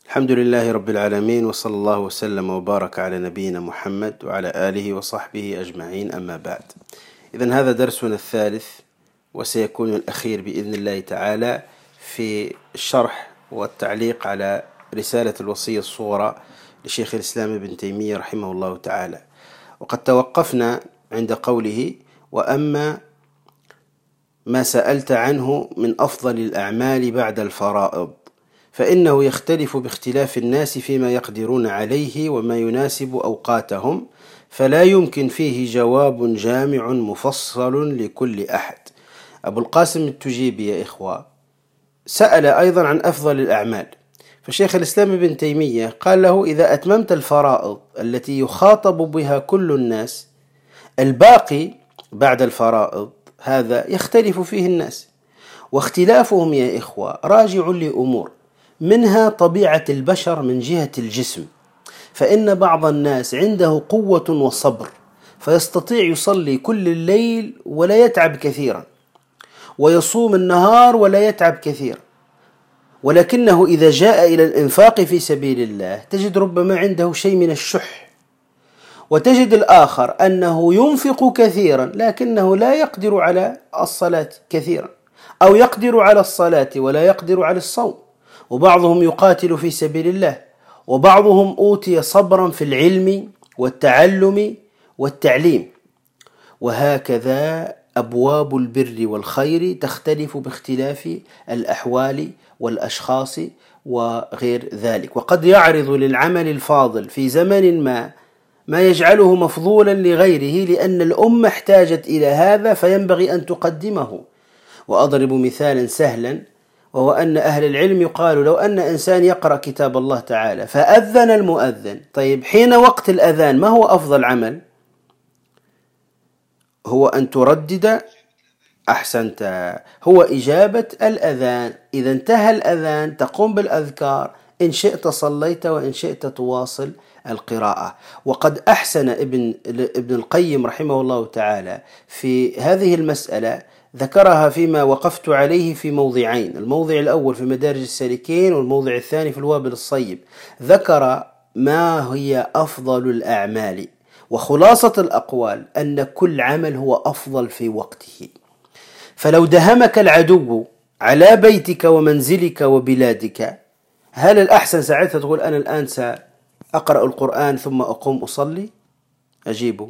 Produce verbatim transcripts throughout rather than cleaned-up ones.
الحمد لله رب العالمين، وصلى الله وسلم وبارك على نبينا محمد وعلى آله وصحبه أجمعين، أما بعد. إذن هذا درسنا الثالث وسيكون الأخير بإذن الله تعالى في الشرح والتعليق على رسالة الوصية الصغرى لشيخ الإسلام ابن تيمية رحمه الله تعالى. وقد توقفنا عند قوله: وأما ما سألت عنه من أفضل الأعمال بعد الفرائض فإنه يختلف باختلاف الناس فيما يقدرون عليه وما يناسب أوقاتهم، فلا يمكن فيه جواب جامع مفصل لكل أحد. أبو القاسم التجيبي يا إخوة سأل أيضا عن أفضل الأعمال، فشيخ الإسلام ابن تيمية قال له: إذا أتممت الفرائض التي يخاطب بها كل الناس، الباقي بعد الفرائض هذا يختلف فيه الناس، واختلافهم يا إخوة راجع لأمور، منها طبيعة البشر من جهة الجسم، فإن بعض الناس عنده قوة وصبر فيستطيع يصلي كل الليل ولا يتعب كثيرا، ويصوم النهار ولا يتعب كثيرا، ولكنه إذا جاء إلى الإنفاق في سبيل الله تجد ربما عنده شيء من الشح، وتجد الآخر أنه ينفق كثيرا لكنه لا يقدر على الصلاة كثيرا، أو يقدر على الصلاة ولا يقدر على الصوم، وبعضهم يقاتل في سبيل الله، وبعضهم أوتي صبرا في العلم والتعلم والتعليم. وهكذا أبواب البر والخير تختلف باختلاف الأحوال والأشخاص وغير ذلك، وقد يعرض للعمل الفاضل في زمن ما ما يجعله مفضولا لغيره، لأن الأمة احتاجت إلى هذا فينبغي أن تقدمه. وأضرب مثالا سهلا، وهو أن أهل العلم يقال لو أن إنسان يقرأ كتاب الله تعالى فأذن المؤذن، طيب حين وقت الأذان ما هو أفضل عمل؟ هو أن تردد، أحسنت، هو إجابة الأذان. إذا انتهى الأذان تقوم بالأذكار، إن شئت صليت وإن شئت تواصل القراءة. وقد أحسن ابن, ابن القيم رحمه الله تعالى في هذه المسألة، ذكرها فيما وقفت عليه في موضعين: الموضع الأول في مدارج السالكين، والموضع الثاني في الوابل الصيب. ذكر ما هي أفضل الأعمال، وخلاصة الأقوال أن كل عمل هو أفضل في وقته. فلو دهمك العدو على بيتك ومنزلك وبلادك، هل الأحسن ساعتها تقول أنا الآن سأقرأ القرآن ثم أقوم أصلي؟ أجيبه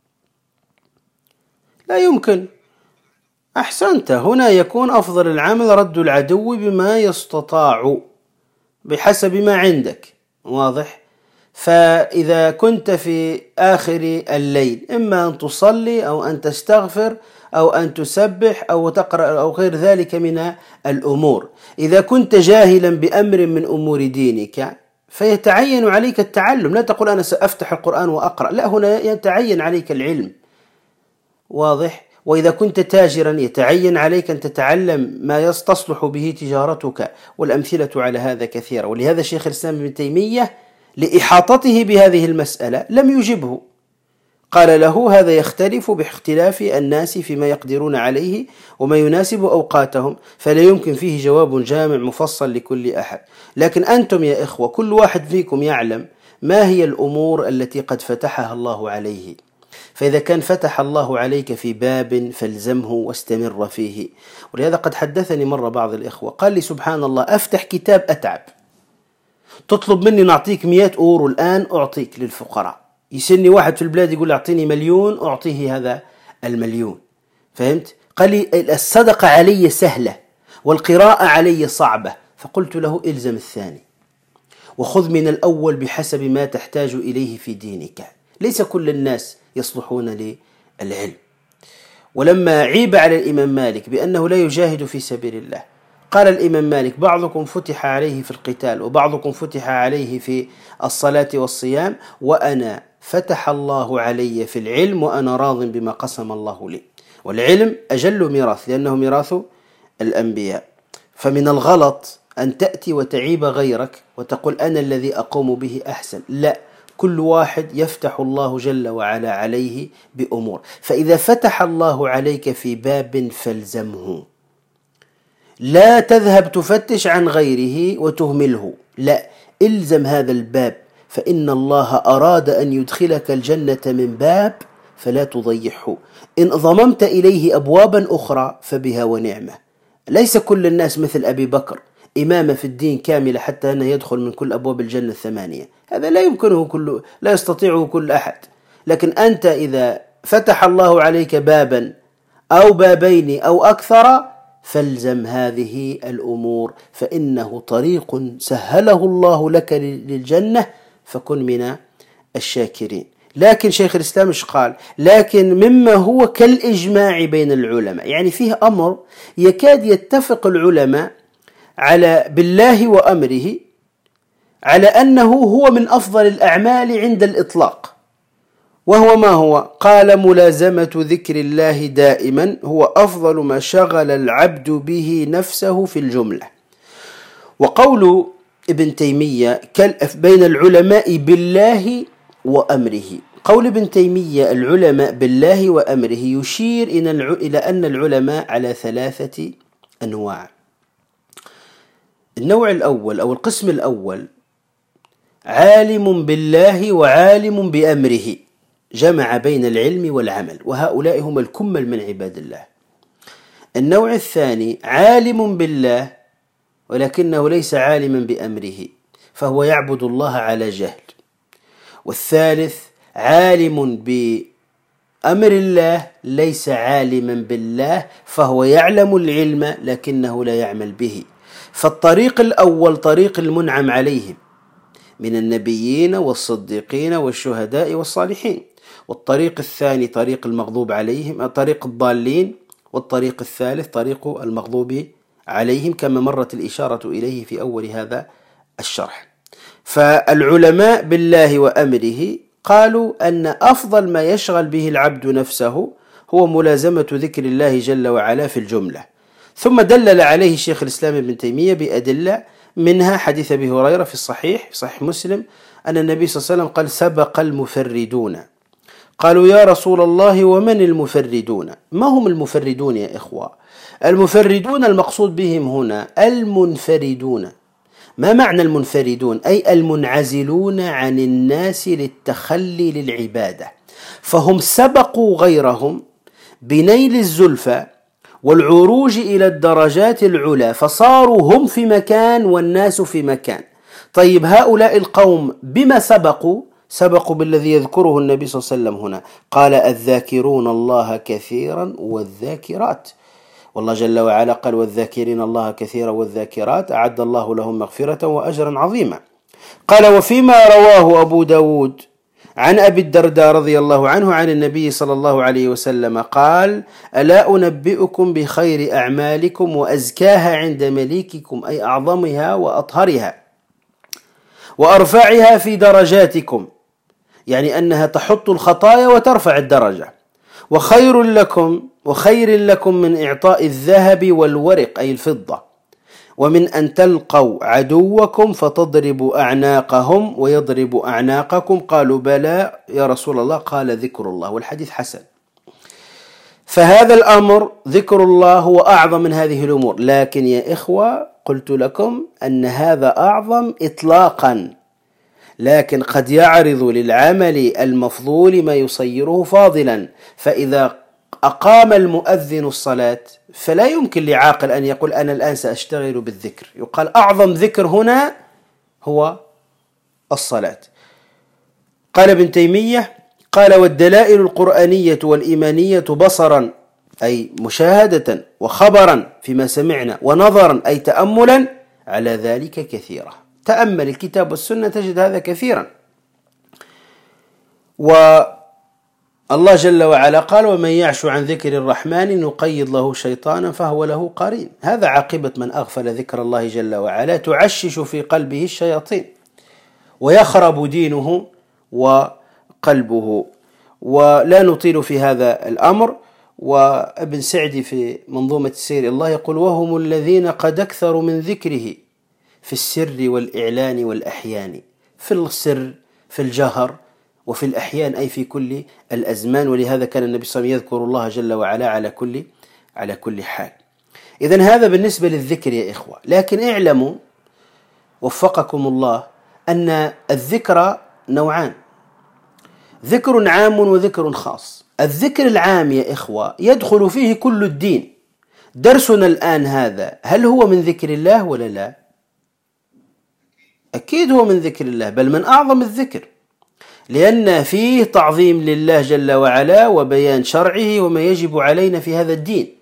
لا يمكن. أحسنت، هنا يكون أفضل العمل رد العدو بما يستطاع بحسب ما عندك، واضح؟ فإذا كنت في آخر الليل إما أن تصلي أو أن تستغفر أو أن تسبح أو تقرأ أو غير ذلك من الأمور. إذا كنت جاهلا بأمر من أمور دينك فيتعين عليك التعلم، لا تقول أنا سأفتح القرآن وأقرأ، لا، هنا يتعين عليك العلم، واضح؟ وإذا كنت تاجرا يتعين عليك أن تتعلم ما يستصلح به تجارتك، والأمثلة على هذا كثيرة. ولهذا شيخ الإسلام ابن تيمية لإحاطته بهذه المسألة لم يجبه، قال له: هذا يختلف باختلاف الناس فيما يقدرون عليه وما يناسب أوقاتهم، فلا يمكن فيه جواب جامع مفصل لكل أحد. لكن أنتم يا إخوة كل واحد فيكم يعلم ما هي الأمور التي قد فتحها الله عليه، فإذا كان فتح الله عليك في باب فالزمه واستمر فيه. ولهذا قد حدثني مرة بعض الإخوة قال لي: سبحان الله، أفتح كتاب أتعب، تطلب مني نعطيك مئة أورو الآن أعطيك للفقراء، يسني واحد في البلاد يقول أعطيني مليون أعطيه هذا المليون، فهمت؟ قال لي: الصدقة علي سهلة والقراءة علي صعبة. فقلت له: إلزم الثاني وخذ من الأول بحسب ما تحتاج إليه في دينك، ليس كل الناس يصلحون للعلم. ولما عيب على الإمام مالك بأنه لا يجاهد في سبيل الله، قال الإمام مالك: بعضكم فتح عليه في القتال وبعضكم فتح عليه في الصلاة والصيام، وأنا فتح الله علي في العلم وأنا راض بما قسم الله لي. والعلم أجل ميراث لأنه ميراث الأنبياء. فمن الغلط أن تأتي وتعيب غيرك وتقول أنا الذي أقوم به أحسن، لا، كل واحد يفتح الله جل وعلا عليه بأمور، فإذا فتح الله عليك في باب فالزمه، لا تذهب تفتش عن غيره وتهمله، لا، إلزم هذا الباب، فإن الله أراد أن يدخلك الجنة من باب فلا تضيعه. إن ضممت إليه أبوابا أخرى فبها ونعمة. ليس كل الناس مثل أبي بكر إمامة في الدين كاملة حتى أنه يدخل من كل أبواب الجنة الثمانية، هذا لا يمكنه كل، لا يستطيعه كل أحد. لكن أنت إذا فتح الله عليك بابا أو بابين أو أكثر فالزم هذه الأمور، فإنه طريق سهله الله لك للجنة، فكن من الشاكرين. لكن شيخ الإسلام إيش قال؟ لكن مما هو كالإجماع بين العلماء، يعني فيه أمر يكاد يتفق العلماء على بالله وأمره على أنه هو من أفضل الأعمال عند الإطلاق، وهو ما هو؟ قال: ملازمة ذكر الله دائما هو أفضل ما شغل العبد به نفسه في الجملة. وقول ابن تيمية بين العلماء بالله وأمره، قول ابن تيمية العلماء بالله وأمره يشير إلى أن العلماء على ثلاثة أنواع. النوع الأول أو القسم الأول عالم بالله وعالم بأمره، جمع بين العلم والعمل، وهؤلاء هم الكمل من عباد الله. النوع الثاني عالم بالله ولكنه ليس عالما بأمره، فهو يعبد الله على جهل. والثالث عالم بأمر الله ليس عالما بالله، فهو يعلم العلم لكنه لا يعمل به. فالطريق الأول طريق المنعم عليهم من النبيين والصديقين والشهداء والصالحين، والطريق الثاني طريق المغضوب عليهم، طريق الضالين، والطريق الثالث طريق المغضوب عليهم، كما مرت الإشارة إليه في أول هذا الشرح. فالعلماء بالله وأمره قالوا أن أفضل ما يشغل به العبد نفسه هو ملازمة ذكر الله جل وعلا في الجملة. ثم دلل عليه شيخ الإسلام ابن تيمية بأدلة، منها حديث أبي هريرة في الصحيح في صحيح مسلم أن النبي صلى الله عليه وسلم قال: سبق المفردون. قالوا: يا رسول الله ومن المفردون؟ ما هم المفردون يا إخوة؟ المفردون المقصود بهم هنا المنفردون. ما معنى المنفردون؟ أي المنعزلون عن الناس للتخلي للعبادة، فهم سبقوا غيرهم بنيل الزلفى والعروج إلى الدرجات العلى، فصاروا هم في مكان والناس في مكان. طيب هؤلاء القوم بما سبقوا؟ سبقوا بالذي يذكره النبي صلى الله عليه وسلم هنا، قال: الذاكرون الله كثيرا والذاكرات. والله جل وعلا قال: والذاكرين الله كثيرا والذاكرات أعد الله لهم مغفرة وأجرا عظيما. قال: وفيما رواه أبو داود عن أبي الدرداء رضي الله عنه عن النبي صلى الله عليه وسلم قال: ألا أنبئكم بخير أعمالكم وأزكاها عند مليككم، أي أعظمها وأطهرها وأرفعها في درجاتكم، يعني أنها تحط الخطايا وترفع الدرجة. وخير لكم وخير لكم من إعطاء الذهب والورق أي الفضة، ومن أن تلقوا عدوكم فتضربوا أعناقهم ويضرب أعناقكم. قالوا: بلى يا رسول الله. قال: ذكر الله. والحديث حسن. فهذا الأمر ذكر الله هو أعظم من هذه الأمور، لكن يا إخوة قلت لكم أن هذا أعظم إطلاقا، لكن قد يعرض للعمل المفضول ما يصيره فاضلا. فإذا أقام المؤذن الصلاة فلا يمكن لعاقل أن يقول: أنا الآن سأشتغل بالذكر. يقال أعظم ذكر هنا هو الصلاة. قال ابن تيمية: قال: والدلائل القرآنية والإيمانية بصرا أي مشاهدة، وخبرا فيما سمعنا، ونظرا أي تأملا على ذلك كثيرة. تأمل الكتاب والسنة تجد هذا كثيرا. والله جل وعلا قال: ومن يعش عن ذكر الرحمن نقيض له شيطانا فهو له قرين. هذا عاقبة من أغفل ذكر الله جل وعلا، تعشش في قلبه الشياطين ويخرب دينه وقلبه. ولا نطيل في هذا الأمر. وابن سعدي في منظومة السير الله يقول: وهم الذين قد أكثروا من ذكره في السر والإعلان والأحيان، في السر في الجهر وفي الأحيان أي في كل الأزمان. ولهذا كان النبي صلى الله عليه وسلم يذكر الله جل وعلا على كل على كل حال. إذن هذا بالنسبة للذكر يا إخوة. لكن اعلموا وفقكم الله أن الذكر نوعان، ذكر عام وذكر خاص. الذكر العام يا إخوة يدخل فيه كل الدين. درسنا الآن هذا هل هو من ذكر الله ولا لا؟ أكيد هو من ذكر الله، بل من أعظم الذكر، لأن فيه تعظيم لله جل وعلا وبيان شرعه وما يجب علينا في هذا الدين،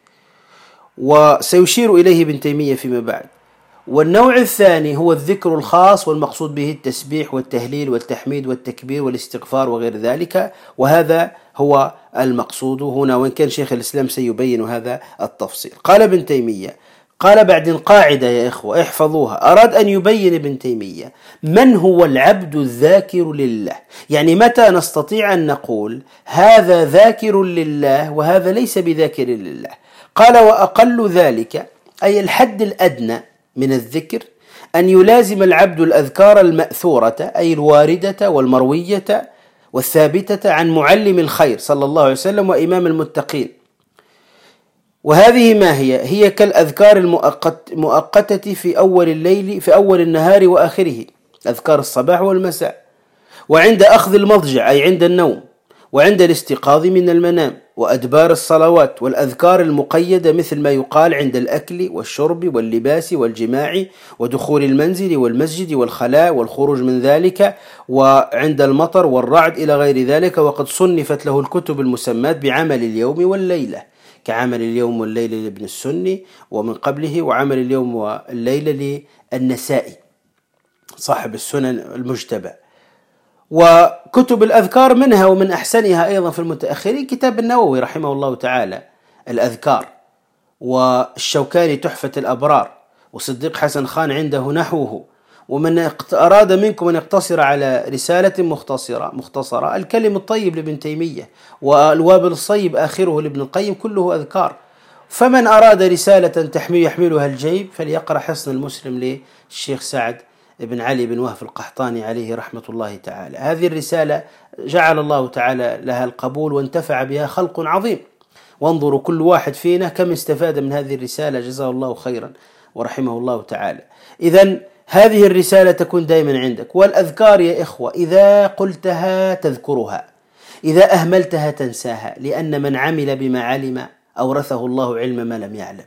وسيشير إليه ابن تيمية فيما بعد. والنوع الثاني هو الذكر الخاص، والمقصود به التسبيح والتهليل والتحميد والتكبير والاستغفار وغير ذلك، وهذا هو المقصود هنا، وإن كان شيخ الإسلام سيبين هذا التفصيل. قال ابن تيمية، قال بعد قاعدة يا إخوة احفظوها، أراد أن يبين ابن تيمية من هو العبد الذاكر لله، يعني متى نستطيع أن نقول هذا ذاكر لله وهذا ليس بذاكر لله. قال وأقل ذلك، أي الحد الأدنى من الذكر، أن يلازم العبد الأذكار المأثورة، أي الواردة والمروية والثابتة عن معلم الخير صلى الله عليه وسلم وإمام المتقين. وهذه ما هي؟ هي كالأذكار المؤقت مؤقتة في أول الليل في أول النهار وآخره، أذكار الصباح والمساء، وعند أخذ المضجع أي عند النوم، وعند الاستيقاظ من المنام، وأدبار الصلوات، والأذكار المقيدة مثل ما يقال عند الأكل والشرب واللباس والجماع ودخول المنزل والمسجد والخلاء والخروج من ذلك، وعند المطر والرعد إلى غير ذلك. وقد صنفت له الكتب المسمات بعمل اليوم والليلة، كعمل اليوم والليلة لابن السني ومن قبله، وعمل اليوم والليلة للنسائي صاحب السنن المجتبى. وكتب الأذكار منها ومن أحسنها أيضا في المتأخرين كتاب النووي رحمه الله تعالى الأذكار، والشوكاني تحفة الأبرار، وصديق حسن خان عنده نحوه. ومن أراد منكم أن يقتصر على رسالة مختصرة مختصرة الكلم الطيب لابن تيمية، والوابل الصيب آخره لابن القيم، كله أذكار. فمن أراد رسالة تحمي يحملها الجيب فليقرأ حصن المسلم للشيخ سعد بن علي بن وهف القحطاني عليه رحمة الله تعالى. هذه الرسالة جعل الله تعالى لها القبول وانتفع بها خلق عظيم، وانظروا كل واحد فينا كم استفاد من هذه الرسالة، جزاه الله خيرا ورحمه الله تعالى. إذن هذه الرسالة تكون دائما عندك. والأذكار يا إخوة إذا قلتها تذكرها، إذا أهملتها تنساها، لأن من عمل بما علم أورثه الله علم ما لم يعلم.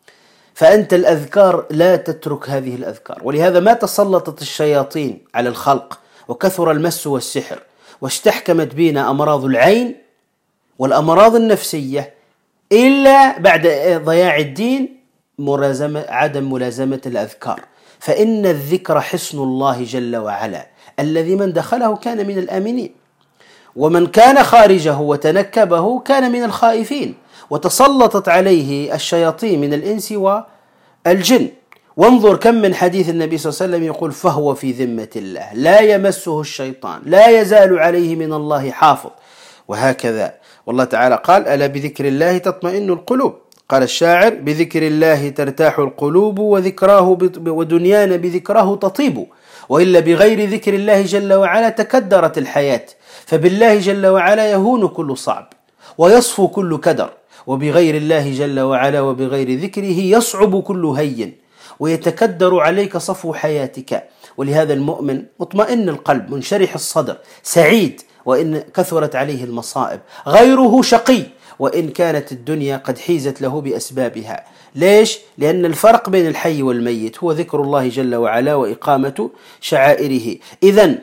فأنت الأذكار لا تترك هذه الأذكار. ولهذا ما تسلطت الشياطين على الخلق وكثر المس والسحر واستحكمت بنا أمراض العين والأمراض النفسية إلا بعد ضياع الدين ملازمة عدم ملازمة الأذكار. فإن الذكر حصن الله جل وعلا الذي من دخله كان من الآمنين، ومن كان خارجه وتنكبه كان من الخائفين، وتسلطت عليه الشياطين من الإنس والجن. وانظر كم من حديث النبي صلى الله عليه وسلم يقول فهو في ذمة الله لا يمسه الشيطان لا يزال عليه من الله حافظ، وهكذا. والله تعالى قال ألا بذكر الله تطمئن القلوب. قال الشاعر بذكر الله ترتاح القلوب وذكراه ودنيانا بذكراه تطيب، وإلا بغير ذكر الله جل وعلا تكدرت الحياة. فبالله جل وعلا يهون كل صعب ويصفو كل كدر، وبغير الله جل وعلا وبغير ذكره يصعب كل هين ويتكدر عليك صفو حياتك. ولهذا المؤمن مطمئن القلب منشرح الصدر سعيد وإن كثرت عليه المصائب، غيره شقي وإن كانت الدنيا قد حيزت له بأسبابها. ليش؟ لأن الفرق بين الحي والميت هو ذكر الله جل وعلا وإقامة شعائره. إذن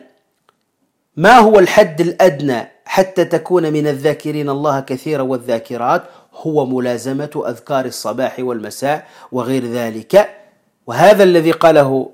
ما هو الحد الأدنى حتى تكون من الذاكرين الله كثيرا والذاكرات؟ هو ملازمة أذكار الصباح والمساء وغير ذلك. وهذا الذي قاله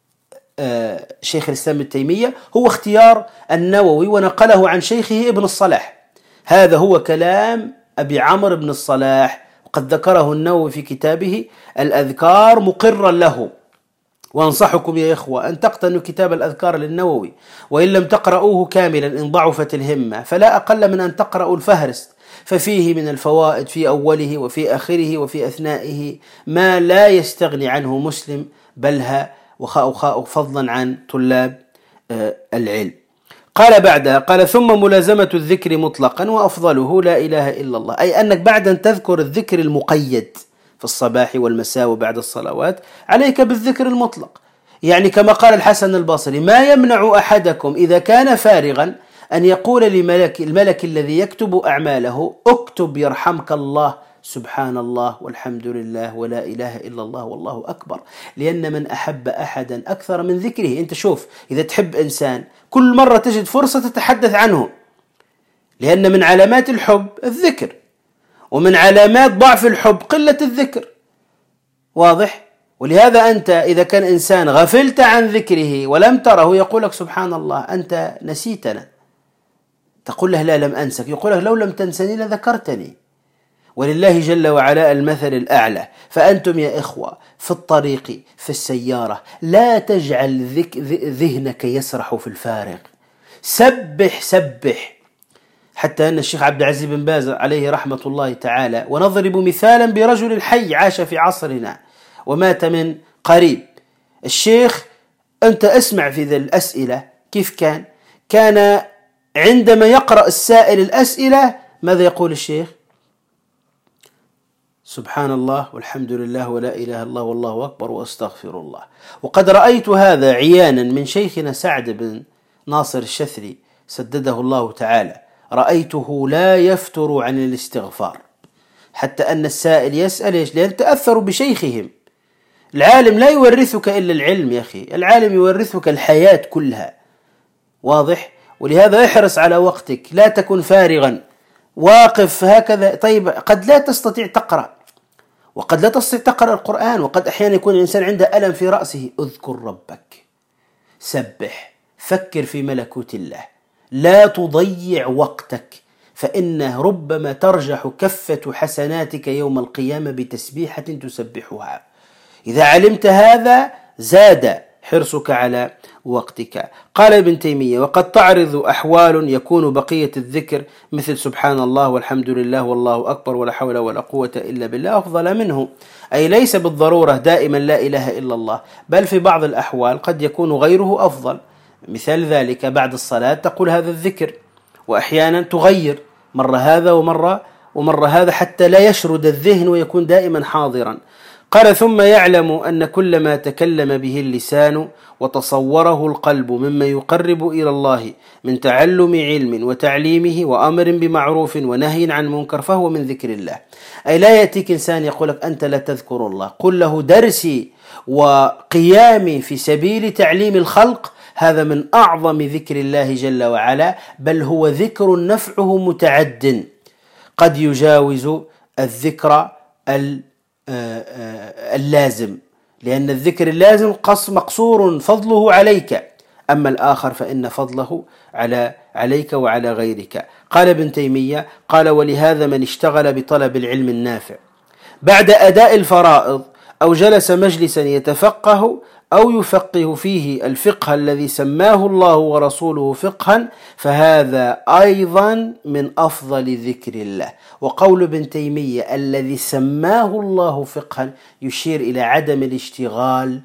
شيخ الإسلام ابن تيمية هو اختيار النووي ونقله عن شيخه ابن الصلاح. هذا هو كلام أبي عمرو بن الصلاح، وقد ذكره النووي في كتابه الأذكار مقرا له. وأنصحكم يا إخوة أن تقتنوا كتاب الأذكار للنووي، وإن لم تقرؤوه كاملا إن ضعفت الهمة فلا أقل من أن تقرأوا الفهرست، ففيه من الفوائد في أوله وفي آخره وفي أثنائه ما لا يستغني عنه مسلم بلها وفضلا عن طلاب العلم. قال بعدها قال ثم ملازمة الذكر مطلقا وأفضله لا إله إلا الله، أي أنك بعد أن تذكر الذكر المقيد، في الصباح والمساء وبعد الصلوات عليك بالذكر المطلق. يعني كما قال الحسن البصري: ما يمنع أحدكم إذا كان فارغا أن يقول لملك الملك الذي يكتب أعماله: اكتب يرحمك الله، سبحان الله والحمد لله ولا إله إلا الله والله أكبر. لأن من أحب أحدا أكثر من ذكره. أنت شوف، إذا تحب إنسان كل مرة تجد فرصة تتحدث عنه، لأن من علامات الحب الذكر، ومن علامات ضعف الحب قلة الذكر. واضح؟ ولهذا أنت إذا كان إنسان غفلت عن ذكره ولم تره يقول لك: سبحان الله أنت نسيتنا. تقول له: لا لم أنسك. يقول لك: لو لم تنسني لذكرتني. ولله جل وعلا المثل الأعلى. فأنتم يا إخوة في الطريق في السيارة لا تجعل ذهنك يسرح في الفارغ، سبح سبح. حتى أن الشيخ عبد العزيز بن باز عليه رحمة الله تعالى، ونضرب مثالا برجل حي عاش في عصرنا ومات من قريب. الشيخ أنت اسمع في ذي الأسئلة كيف كان كان عندما يقرأ السائل الأسئلة ماذا يقول الشيخ؟ سبحان الله والحمد لله ولا إله إلا الله والله أكبر وأستغفر الله. وقد رأيت هذا عيانا من شيخنا سعد بن ناصر الشثري سدده الله تعالى. رأيته لا يفتر عن الاستغفار، حتى أن السائل يسأل إيش؟ لأن تأثروا بشيخهم. العالم لا يورثك إلا العلم يا أخي، العالم يورثك الحياة كلها. واضح؟ ولهذا احرص على وقتك، لا تكن فارغا واقف هكذا. طيب قد لا تستطيع تقرأ، وقد لا تستطيع تقرأ القرآن، وقد أحيانا يكون الإنسان عنده ألم في رأسه. اذكر ربك، سبح، فكر في ملكوت الله، لا تضيع وقتك، فإنه ربما ترجح كفة حسناتك يوم القيامة بتسبيحة تسبحها. إذا علمت هذا زاد حرصك على وقتك. قال ابن تيمية: وقد تعرض أحوال يكون بقية الذكر مثل سبحان الله والحمد لله والله أكبر ولا حول ولا قوة إلا بالله أفضل منه. أي ليس بالضرورة دائما لا إله إلا الله، بل في بعض الأحوال قد يكون غيره أفضل. مثال ذلك بعد الصلاة تقول هذا الذكر، وأحيانا تغير مرة هذا ومرة ومرة هذا حتى لا يشرد الذهن ويكون دائما حاضرا. قال: ثم يعلم أن كل ما تكلم به اللسان وتصوره القلب مما يقرب إلى الله من تعلم علم وتعليمه وأمر بمعروف ونهي عن منكر فهو من ذكر الله. أي لا يأتيك إنسان يقول لك أنت لا تذكر الله، قل له: درسي وقيامي في سبيل تعليم الخلق هذا من أعظم ذكر الله جل وعلا، بل هو ذكر نفعه متعد قد يجاوز الذكر اللازم، لأن الذكر اللازم مقصور فضله عليك، أما الآخر فإن فضله على عليك وعلى غيرك. قال ابن تيمية: قال: ولهذا من اشتغل بطلب العلم النافع بعد أداء الفرائض أو جلس مجلسا يتفقه أو يفقه فيه الفقه الذي سماه الله ورسوله فقها فهذا أيضا من أفضل ذكر الله. وقول ابن تيمية الذي سماه الله فقها يشير إلى عدم الاشتغال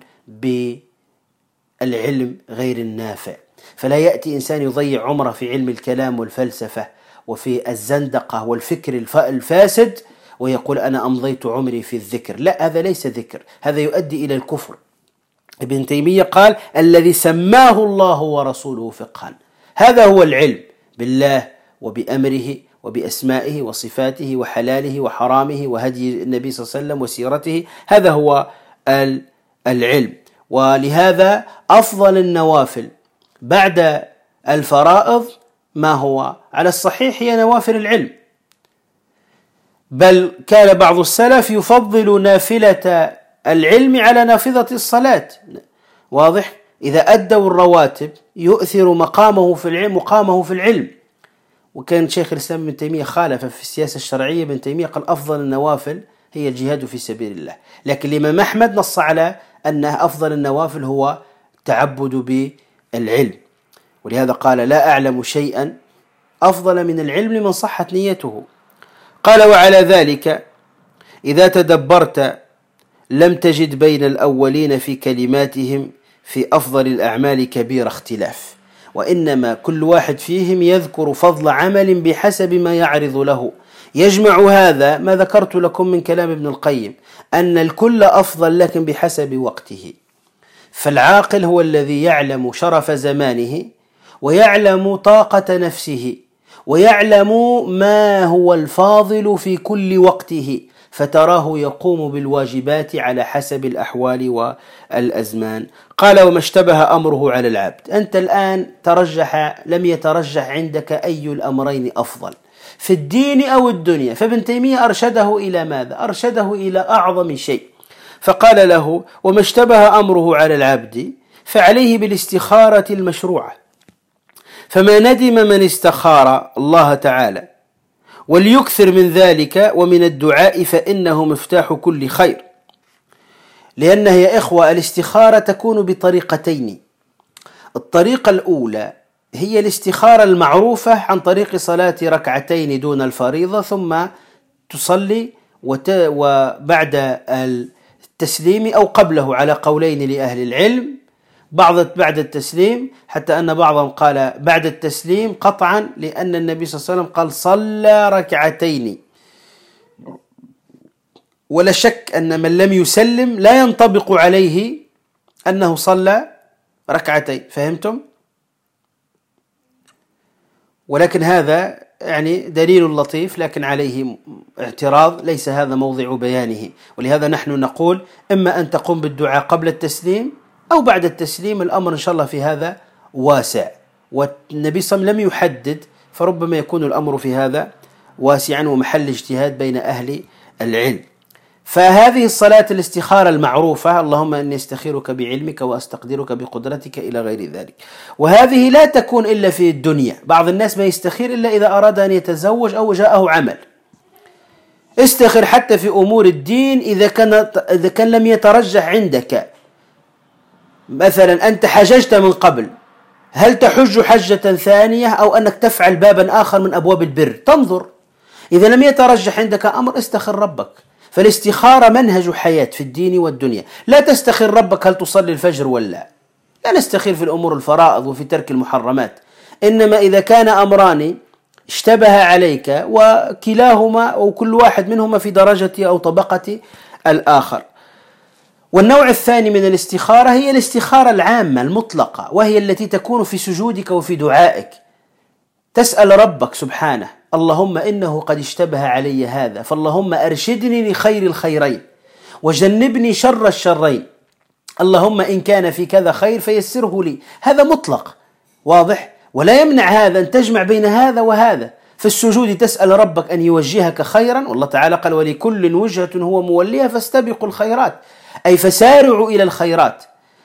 بالعلم غير النافع. فلا يأتي إنسان يضيع عمره في علم الكلام والفلسفة وفي الزندقة والفكر الفاسد ويقول أنا أمضيت عمري في الذكر. لا، هذا ليس ذكر، هذا يؤدي إلى الكفر. ابن تيمية قال: الذي سماه الله ورسوله فقها، هذا هو العلم بالله وبأمره وبأسمائه وصفاته وحلاله وحرامه وهدي النبي صلى الله عليه وسلم وسيرته، هذا هو العلم. ولهذا أفضل النوافل بعد الفرائض ما هو على الصحيح هي نوافل العلم، بل كان بعض السلف يفضل نافلة العلم على نافذة الصلاة. واضح؟ إذا أدوا الرواتب يؤثر مقامه في العلم مقامه في العلم. وكان شيخ الإسلام ابن تيمية خالف في السياسة الشرعية. ابن تيمية قال أفضل النوافل هي الجهاد في سبيل الله، لكن الإمام أحمد نص على أن أفضل النوافل هو التعبد بالعلم، ولهذا قال: لا أعلم شيئا أفضل من العلم لمن صحت نيته. قال: وعلى ذلك إذا تدبرت لم تجد بين الأولين في كلماتهم في أفضل الأعمال كبير اختلاف، وإنما كل واحد فيهم يذكر فضل عمل بحسب ما يعرض له. يجمع هذا ما ذكرت لكم من كلام ابن القيم أن الكل أفضل لكن بحسب وقته. فالعاقل هو الذي يعلم شرف زمانه ويعلم طاقة نفسه ويعلم ما هو الفاضل في كل وقته، فتراه يقوم بالواجبات على حسب الأحوال والأزمان. قال: وما اشتبه أمره على العبد. أنت الآن ترجح لم يترجح عندك أي الأمرين أفضل في الدين أو الدنيا، فابن تيمية أرشده إلى ماذا؟ أرشده إلى أعظم شيء، فقال له: وما اشتبه أمره على العبد فعليه بالاستخارة المشروعة، فما ندم من استخار الله تعالى، وليكثر من ذلك ومن الدعاء فإنه مفتاح كل خير. لأن يا إخوة الاستخارة تكون بطريقتين. الطريقة الأولى هي الاستخارة المعروفة عن طريق صلاة ركعتين دون الفريضة، ثم تصلي وبعد التسليم أو قبله على قولين لأهل العلم، بعض بعد التسليم، حتى أن بعضهم قال بعد التسليم قطعا، لأن النبي صلى الله عليه وسلم قال صلى ركعتين، ولا شك أن من لم يسلم لا ينطبق عليه أنه صلى ركعتين. فهمتم؟ ولكن هذا يعني دليل لطيف لكن عليه اعتراض، ليس هذا موضع بيانه، ولهذا نحن نقول إما أن تقوم بالدعاء قبل التسليم أو بعد التسليم، الأمر إن شاء الله في هذا واسع، والنبي صلى الله عليه وسلم لم يحدد، فربما يكون الأمر في هذا واسعا ومحل اجتهاد بين أهل العلم. فهذه الصلاة الاستخارة المعروفة، اللهم إني استخيرك بعلمك وأستقدرك بقدرتك إلى غير ذلك، وهذه لا تكون إلا في الدنيا. بعض الناس ما يستخير إلا إذا أراد أن يتزوج أو جاءه عمل. استخر حتى في أمور الدين إذا كان إذا كان لم يترجح عندك. مثلا أنت حججت من قبل، هل تحج حجة ثانية أو أنك تفعل بابا آخر من أبواب البر؟ تنظر. إذا لم يترجح عندك أمر استخر ربك. فالاستخارة منهج حياة في الدين والدنيا. لا تستخير ربك هل تصلي الفجر ولا لا، نستخير في الأمور الفرائض وفي ترك المحرمات، إنما إذا كان أمران اشتبه عليك وكلاهما أو كل واحد منهما في درجة أو طبقة الآخر. والنوع الثاني من الاستخارة هي الاستخارة العامة المطلقة، وهي التي تكون في سجودك وفي دعائك، تسأل ربك سبحانه: اللهم إنه قد اشتبه علي هذا، فاللهم أرشدني لخير الخيرين وجنبني شر الشرين، اللهم إن كان في كذا خير فيسره لي. هذا مطلق واضح، ولا يمنع هذا أن تجمع بين هذا وهذا. في السجود تسأل ربك أن يوجهك خيرا، والله تعالى قال: ولكل وجهة هو موليها فاستبقوا الخيرات، أي فسارعوا إلى الخيرات.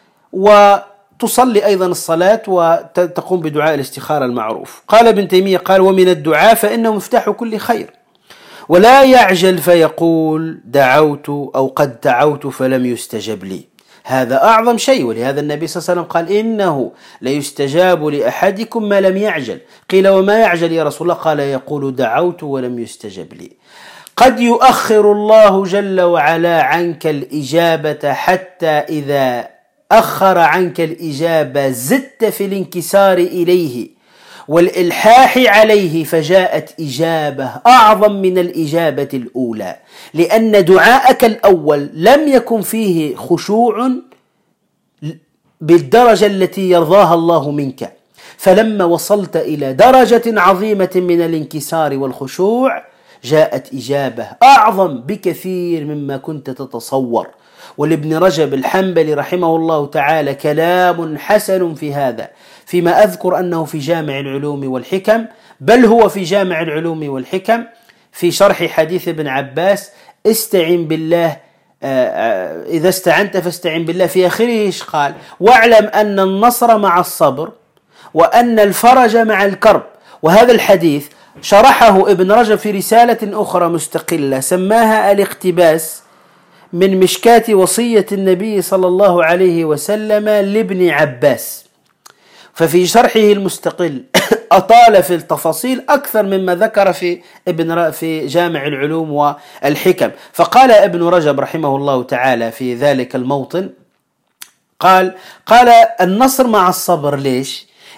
وتصلي أيضا الصلاة وتقوم بدعاء الاستخارة المعروف. قال ابن تيمية قال: ومن الدعاء فإنه مفتاح كل خير، ولا يعجل فيقول دعوت أو قد دعوت فلم يستجب لي. هذا أعظم شيء، ولهذا النبي صلى الله عليه وسلم قال: إنه ليستجاب لأحدكم ما لم يعجل. قيل: وما يعجل يا رسول الله؟ قال: يقول دعوت ولم يستجب لي. قد يؤخر الله جل وعلا عنك الإجابة، حتى إذا أخر عنك الإجابة زدت في الانكسار إليه والإلحاح عليه، فجاءت إجابة أعظم من الإجابة الأولى، لأن دعاءك الأول لم يكن فيه خشوع بالدرجة التي يرضاها الله منك، فلما وصلت إلى درجة عظيمة من الانكسار والخشوع جاءت إجابة أعظم بكثير مما كنت تتصور. ولابن رجب الحنبلي رحمه الله تعالى كلام حسن في هذا، فيما أذكر أنه في جامع العلوم والحكم، بل هو في جامع العلوم والحكم في شرح حديث ابن عباس: استعن بالله، إذا استعنت فاستعن بالله. في آخره قال: واعلم أن النصر مع الصبر وأن الفرج مع الكرب. وهذا الحديث شرحه ابن رجب في رسالة أخرى مستقلة سماها الاقتباس من مشكاة وصية النبي صلى الله عليه وسلم لابن عباس. ففي شرحه المستقل أطال في التفاصيل أكثر مما ذكر في ابن في جامع العلوم والحكم. فقال ابن رجب رحمه الله تعالى في ذلك الموطن، قال قال النصر مع الصبر. ليش؟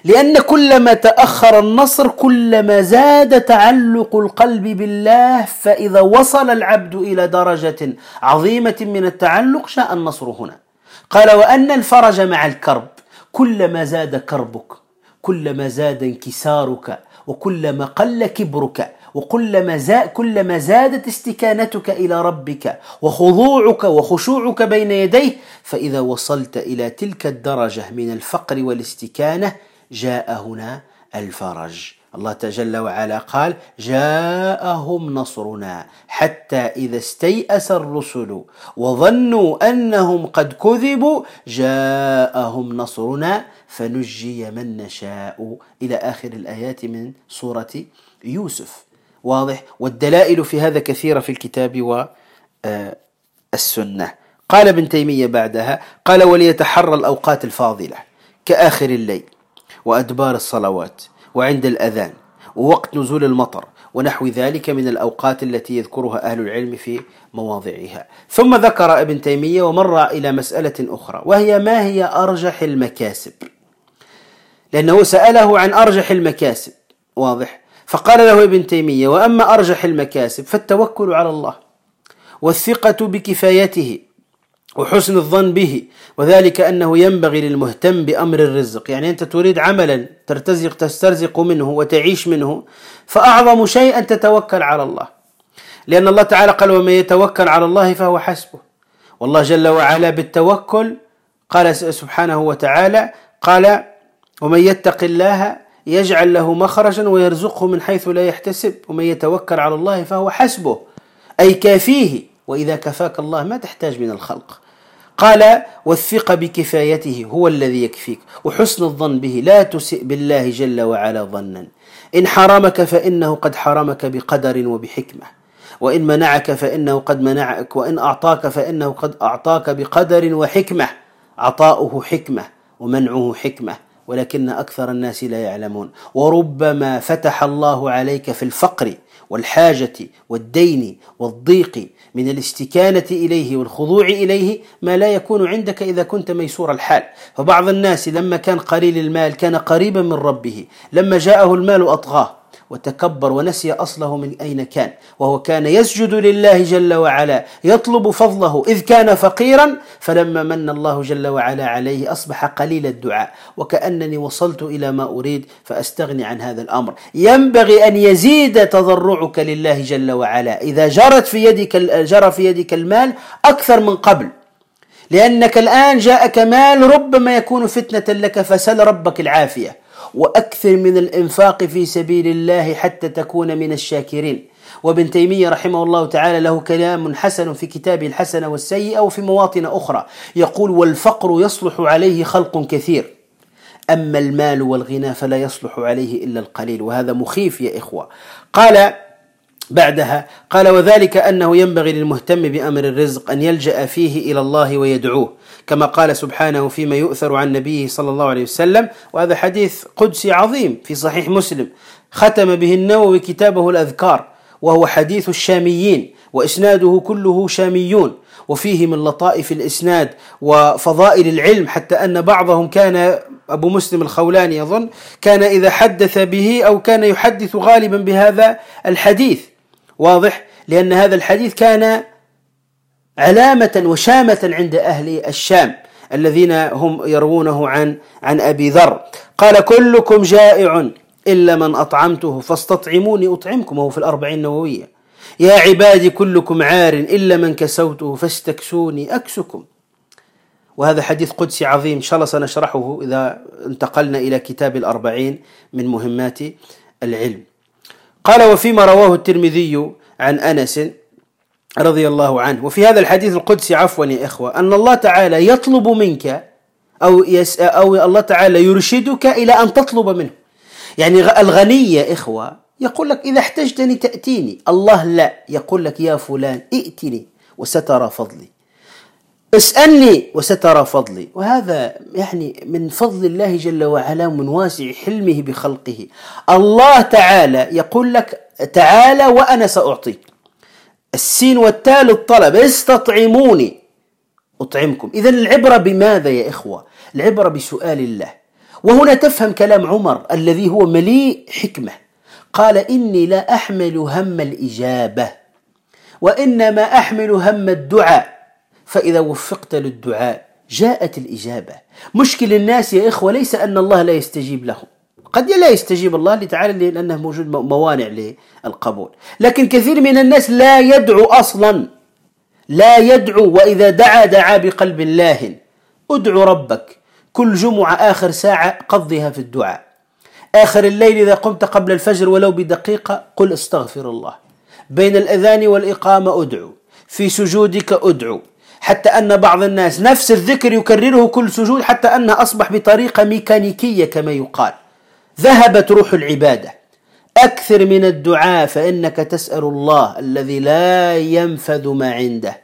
لأن كلما تأخر النصر كلما زاد تعلق القلب بالله، فإذا وصل العبد إلى درجة عظيمة من التعلق جاء النصر هنا. قال وأن الفرج مع الكرب، كلما زاد كربك كلما زاد انكسارك وكلما قل كبرك وكلما زاد كلما زادت استكانتك إلى ربك وخضوعك وخشوعك بين يديه، فإذا وصلت إلى تلك الدرجة من الفقر والاستكانة جاء هنا الفرج. الله جل وعلا قال جاءهم نصرنا حتى إذا استيأس الرسل وظنوا أنهم قد كذبوا جاءهم نصرنا فنجي من نشاء، إلى آخر الآيات من سورة يوسف. واضح؟ والدلائل في هذا كثيرة في الكتاب والسنة. قال ابن تيمية بعدها قال وليتحرى الأوقات الفاضلة كآخر الليل وأدبار الصلوات وعند الأذان ووقت نزول المطر ونحو ذلك من الأوقات التي يذكرها أهل العلم في مواضعها. ثم ذكر ابن تيمية ومر إلى مسألة أخرى، وهي ما هي أرجح المكاسب، لأنه سأله عن أرجح المكاسب. واضح؟ فقال له ابن تيمية وأما أرجح المكاسب فالتوكل على الله والثقة بكفايته وحسن الظن به، وذلك أنه ينبغي للمهتم بأمر الرزق، يعني أنت تريد عملا ترتزق تسترزق منه وتعيش منه، فأعظم شيء أن تتوكل على الله، لأن الله تعالى قال ومن يتوكل على الله فهو حسبه. والله جل وعلا بالتوكل قال سبحانه وتعالى قال ومن يتق الله يجعل له مخرجا ويرزقه من حيث لا يحتسب ومن يتوكل على الله فهو حسبه، أي كافيه، وإذا كفاك الله ما تحتاج من الخلق. قال والثقة بكفايته هو الذي يكفيك، وحسن الظن به، لا تسئ بالله جل وعلا ظنا، إن حرمك فإنه قد حرمك بقدر وبحكمة، وإن منعك فإنه قد منعك، وإن أعطاك فإنه قد أعطاك بقدر وحكمة. عطاؤه حكمة ومنعه حكمة، ولكن أكثر الناس لا يعلمون. وربما فتح الله عليك في الفقر والحاجة والدين والضيق من الاستكانة إليه والخضوع إليه ما لا يكون عندك إذا كنت ميسور الحال. فبعض الناس لما كان قليل المال كان قريبا من ربه، لما جاءه المال أطغاه وتكبر ونسي أصله من أين كان، وهو كان يسجد لله جل وعلا يطلب فضله إذ كان فقيرا، فلما من الله جل وعلا عليه أصبح قليل الدعاء، وكأنني وصلت إلى ما أريد فأستغني عن هذا الأمر. ينبغي أن يزيد تضرعك لله جل وعلا إذا جرت في يدك جرى في يدك المال أكثر من قبل، لأنك الآن جاءك مال ربما يكون فتنة لك، فسل ربك العافية، وأكثر من الإنفاق في سبيل الله حتى تكون من الشاكرين. وابن تيمية رحمه الله تعالى له كلام حسن في كتابه الحسنة والسيئة وفي مواطن أخرى، يقول والفقر يصلح عليه خلق كثير، أما المال والغنى فلا يصلح عليه إلا القليل، وهذا مخيف يا إخوة. قال بعدها قال وذلك أنه ينبغي للمهتم بأمر الرزق أن يلجأ فيه إلى الله ويدعوه، كما قال سبحانه فيما يؤثر عن نبيه صلى الله عليه وسلم، وهذا حديث قدسي عظيم في صحيح مسلم ختم به النووي كتابه الأذكار، وهو حديث الشاميين وإسناده كله شاميون، وفيه من لطائف الإسناد وفضائل العلم، حتى أن بعضهم كان أبو مسلم الخولاني يظن كان إذا حدث به أو كان يحدث غالبا بهذا الحديث. واضح؟ لأن هذا الحديث كان علامة وشامة عند أهل الشام الذين هم يروونه عن عن أبي ذر. قال كلكم جائع إلا من أطعمته فاستطعموني أطعمكم، وهو في الأربعين النووية. يا عبادي كلكم عار إلا من كسوته فاستكسوني أكسكم. وهذا حديث قدسي عظيم إن شاء الله سنشرحه إذا انتقلنا إلى كتاب الأربعين من مهمات العلم. قال وفيما رواه الترمذي عن أنس رضي الله عنه، وفي هذا الحديث القدسي عفوا يا إخوة، أن الله تعالى يطلب منك أو, يس أو الله تعالى يرشدك إلى أن تطلب منه. يعني الغني يا إخوة يقول لك إذا احتجتني تأتيني، الله لا، يقول لك يا فلان ائتني وسترى فضلي، اسألني وسترى فضلي. وهذا يعني من فضل الله جل وعلا من واسع حلمه بخلقه. الله تعالى يقول لك تعالى وأنا سأعطيك، السين والتاء للطلب، استطعموني أطعمكم. إذن العبرة بماذا يا إخوة؟ العبرة بسؤال الله، وهنا تفهم كلام عمر الذي هو مليء حكمة. قال: إني لا أحمل هم الإجابة، وإنما أحمل هم الدعاء، فإذا وفقت للدعاء جاءت الإجابة. مشكل الناس يا إخوة ليس أن الله لا يستجيب لهم، قد لا يستجيب الله تعالى لأنه موجود موانع للقبول، لكن كثير من الناس لا يدعو أصلا، لا يدعو، وإذا دعا دعا بقلب لاهٍ. ادعو ربك كل جمعة آخر ساعة قضيها في الدعاء، آخر الليل إذا قمت قبل الفجر ولو بدقيقة قل استغفر الله، بين الأذان والإقامة أدعو، في سجودك أدعو، حتى أن بعض الناس نفس الذكر يكرره كل سجود، حتى أنه أصبح بطريقة ميكانيكية كما يقال، ذهبت روح العبادة. أكثر من الدعاء، فإنك تسأل الله الذي لا ينفذ ما عنده،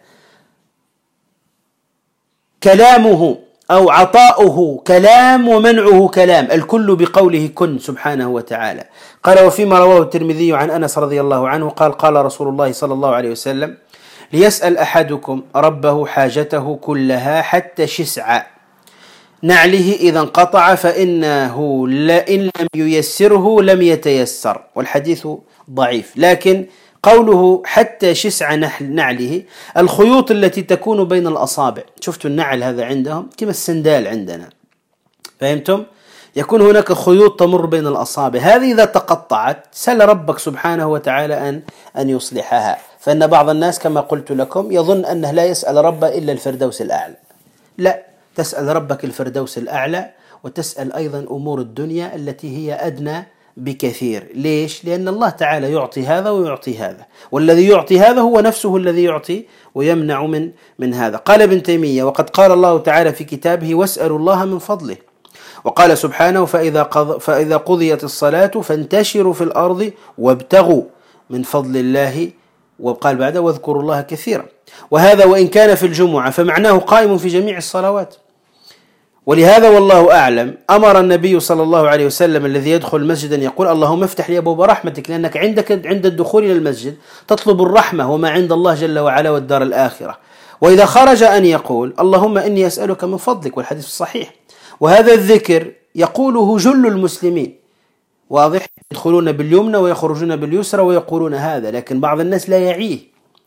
كلامه أو عطاؤه كلام ومنعه كلام، الكل بقوله كن سبحانه وتعالى. قال: وفيما رواه الترمذي عن أنس رضي الله عنه قال: قال رسول الله صلى الله عليه وسلم: ليسأل أحدكم ربه حاجته كلها حتى شسع نعله إذا انقطع، فإنه إن لم ييسره لم يتيسر. والحديث ضعيف، لكن قوله حتى شسع نعله الخيوط التي تكون بين الأصابع. شفتوا النعل هذا عندهم كما السندال عندنا، فهمتم؟ يكون هناك خيوط تمر بين الأصابع، هذه إذا تقطعت سل ربك سبحانه وتعالى أن أن يصلحها. فإن بعض الناس كما قلت لكم يظن أنه لا يسأل ربه إلا الفردوس الأعلى، لا، تسأل ربك الفردوس الأعلى، وتسأل أيضا أمور الدنيا التي هي أدنى بكثير. ليش؟ لأن الله تعالى يعطي هذا ويعطي هذا، والذي يعطي هذا هو نفسه الذي يعطي ويمنع من من هذا. قال ابن تيمية: وقد قال الله تعالى في كتابه: واسألوا الله من فضله. وقال سبحانه: فإذا, قض... فإذا قضيت الصلاة فانتشروا في الأرض وابتغوا من فضل الله. وقال بعده: واذكروا الله كثيرا. وهذا وإن كان في الجمعة فمعناه قائم في جميع الصلوات. ولهذا والله أعلم أمر النبي صلى الله عليه وسلم الذي يدخل مسجدا يقول: اللهم افتح لي أبواب رحمتك، لأنك عندك عند الدخول إلى المسجد تطلب الرحمة وما عند الله جل وعلا والدار الآخرة. وإذا خرج أن يقول: اللهم إني أسألك من فضلك، والحديث الصحيح. وهذا الذكر يقوله جل المسلمين، واضح، يدخلون باليمنى ويخرجون باليسرى ويقولون هذا، لكن بعض الناس لا يعيه،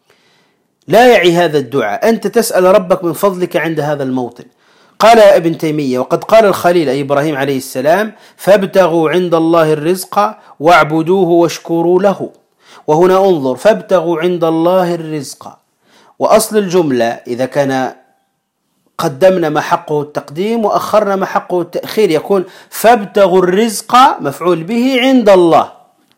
لا يعي هذا الدعاء. أنت تسأل ربك من فضلك عند هذا الموطن. قال ابن تيمية: وقد قال الخليل أي إبراهيم عليه السلام: فابتغوا عند الله الرزق واعبدوه واشكروا له. وهنا انظر: فابتغوا عند الله الرزق، وأصل الجملة إذا كان قدمنا ما حقه التقديم وأخرنا ما حقه التأخير يكون فابتغوا الرزق مفعول به عند الله،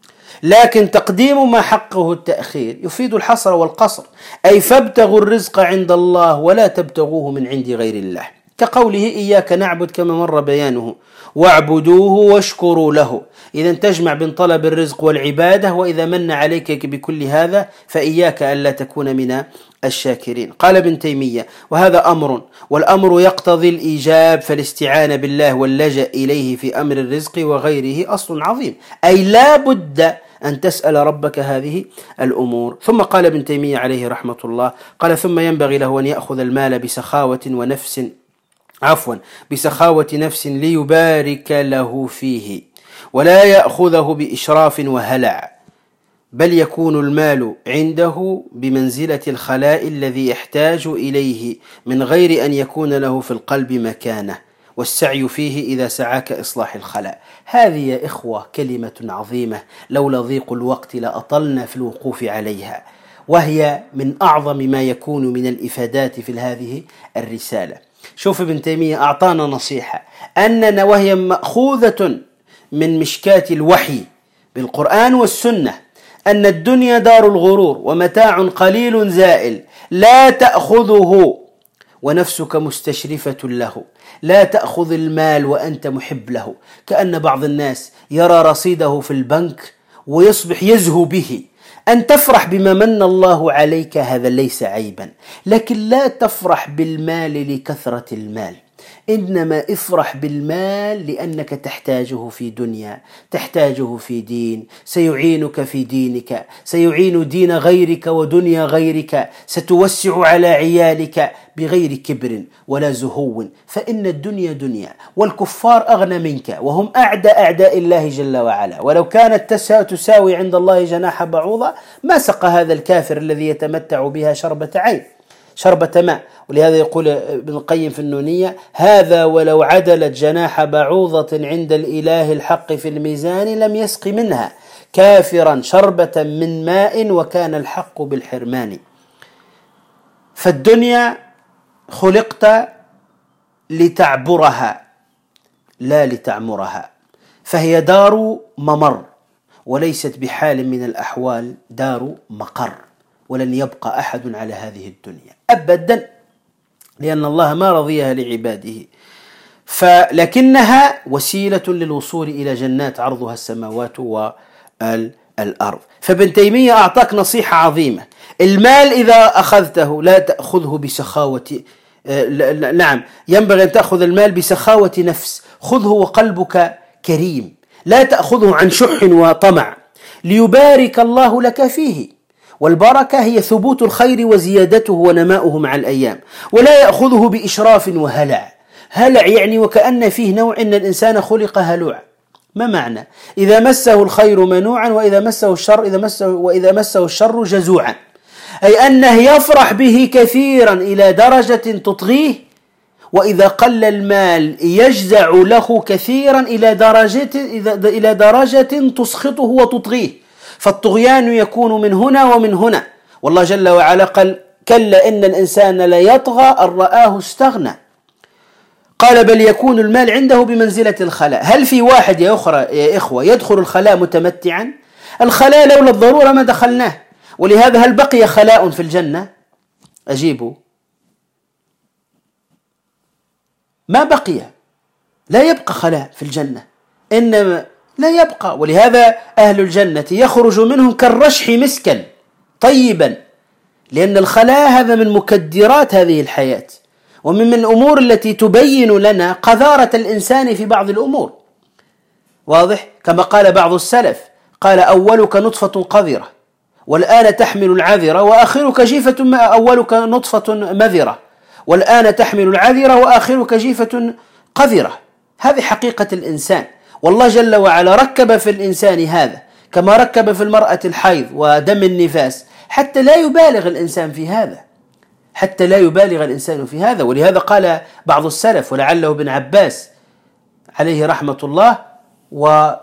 لكن تقديم ما حقه التأخير يفيد الحصر والقصر، أي فابتغوا الرزق عند الله ولا تبتغوه من عند غير الله، كقوله: إياك نعبد كما مر بيانه، واعبدوه واشكروا له. إذا تجمع بين طلب الرزق والعبادة، وإذا من عليك بكل هذا فإياك ألا تكون من الشاكرين. قال ابن تيمية: وهذا أمر، والأمر يقتضي الإيجاب، فالاستعانة بالله واللجأ إليه في أمر الرزق وغيره أصل عظيم، أي لا بد أن تسأل ربك هذه الأمور. ثم قال ابن تيمية عليه رحمة الله: قال: ثم ينبغي له أن يأخذ المال بسخاوة ونفس عفوا بسخاوة نفس ليبارك له فيه، ولا يأخذه بإشراف وهلع، بل يكون المال عنده بمنزلة الخلاء الذي يحتاج إليه من غير أن يكون له في القلب مكانه، والسعي فيه إذا سعاك إصلاح الخلاء. هذه يا إخوة كلمة عظيمة، لولا ضيق الوقت لأطلنا في الوقوف عليها، وهي من أعظم ما يكون من الإفادات في هذه الرسالة. شوف ابن تيمية أعطانا نصيحة أننا وهي مأخوذة من مشكاة الوحي بالقرآن والسنة، أن الدنيا دار الغرور ومتاع قليل زائل، لا تأخذه ونفسك مستشرفة له، لا تأخذ المال وأنت محب له. كأن بعض الناس يرى رصيده في البنك ويصبح يزهو به. أن تفرح بما من الله عليك هذا ليس عيبا، لكن لا تفرح بالمال لكثرة المال. إنما افرح بالمال لأنك تحتاجه في دنيا، تحتاجه في دين، سيعينك في دينك، سيعين دين غيرك ودنيا غيرك، ستوسع على عيالك بغير كبر ولا زهو، فإن الدنيا دنيا والكفار أغنى منك وهم أعدى أعداء الله جل وعلا، ولو كانت تساوي عند الله جناح بعوضة ما سقى هذا الكافر الذي يتمتع بها شربة عين شربة ماء. ولهذا يقول ابن القيم في النونية: هذا ولو عدلت جناح بعوضة عند الإله الحق في الميزان لم يسق منها كافرا شربة من ماء وكان الحق بالحرمان. فالدنيا خلقت لتعبرها لا لتعمرها، فهي دار ممر وليست بحال من الأحوال دار مقر، ولن يبقى أحد على هذه الدنيا أبدا، لأن الله ما رضيها لعباده، فلكنها وسيلة للوصول إلى جنات عرضها السماوات والأرض. فابن تيمية أعطاك نصيحة عظيمة: المال إذا أخذته لا تأخذه بسخاوة، نعم ينبغي أن تأخذ المال بسخاوة نفس، خذه وقلبك كريم، لا تأخذه عن شح وطمع، ليبارك الله لك فيه، والبركة هي ثبوت الخير وزيادته ونماؤه مع الأيام، ولا يأخذه بإشراف وهلع. هلع يعني وكأن فيه نوع إن الإنسان خلق هلوع. ما معنى؟ إذا مسه الخير منوعا وإذا مسه الشر إذا مسه وإذا مسه الشر جزوعا، أي أنه يفرح به كثيرا إلى درجة تطغيه، وإذا قل المال يجزع له كثيرا إلى درجة إلى درجة تسخطه وتطغيه، فالطغيان يكون من هنا ومن هنا. والله جل وعلا قال: كلا إن الإنسان لا يطغى أن رآه استغنى. قال: بل يكون المال عنده بمنزلة الخلاء. هل في واحد يا أخرى يا إخوة يدخل الخلاء متمتعا؟ الخلاء لولا الضرورة ما دخلناه. ولهذا هل بقي خلاء في الجنة؟ أجيبوا: ما بقي، لا يبقى خلاء في الجنة، إنما لا يبقى. ولهذا أهل الجنة يخرج منهم كالرشح مسكا طيبا، لأن الخلاء هذا من مكدرات هذه الحياة، ومن الأمور التي تبين لنا قذارة الإنسان في بعض الأمور. واضح؟ كما قال بعض السلف: قال: أولك نطفة قذرة والآن تحمل العذرة، وآخرك جيفة، أولك نطفة مذرة والآن تحمل العذرة وآخرك جيفة قذرة. هذه حقيقة الإنسان، والله جل وعلا ركب في الإنسان هذا كما ركب في المرأة الحيض ودم النفاس، حتى لا يبالغ الإنسان في هذا، حتى لا يبالغ الإنسان في هذا. ولهذا قال بعض السلف، ولعله ابن عباس عليه رحمة الله، وابن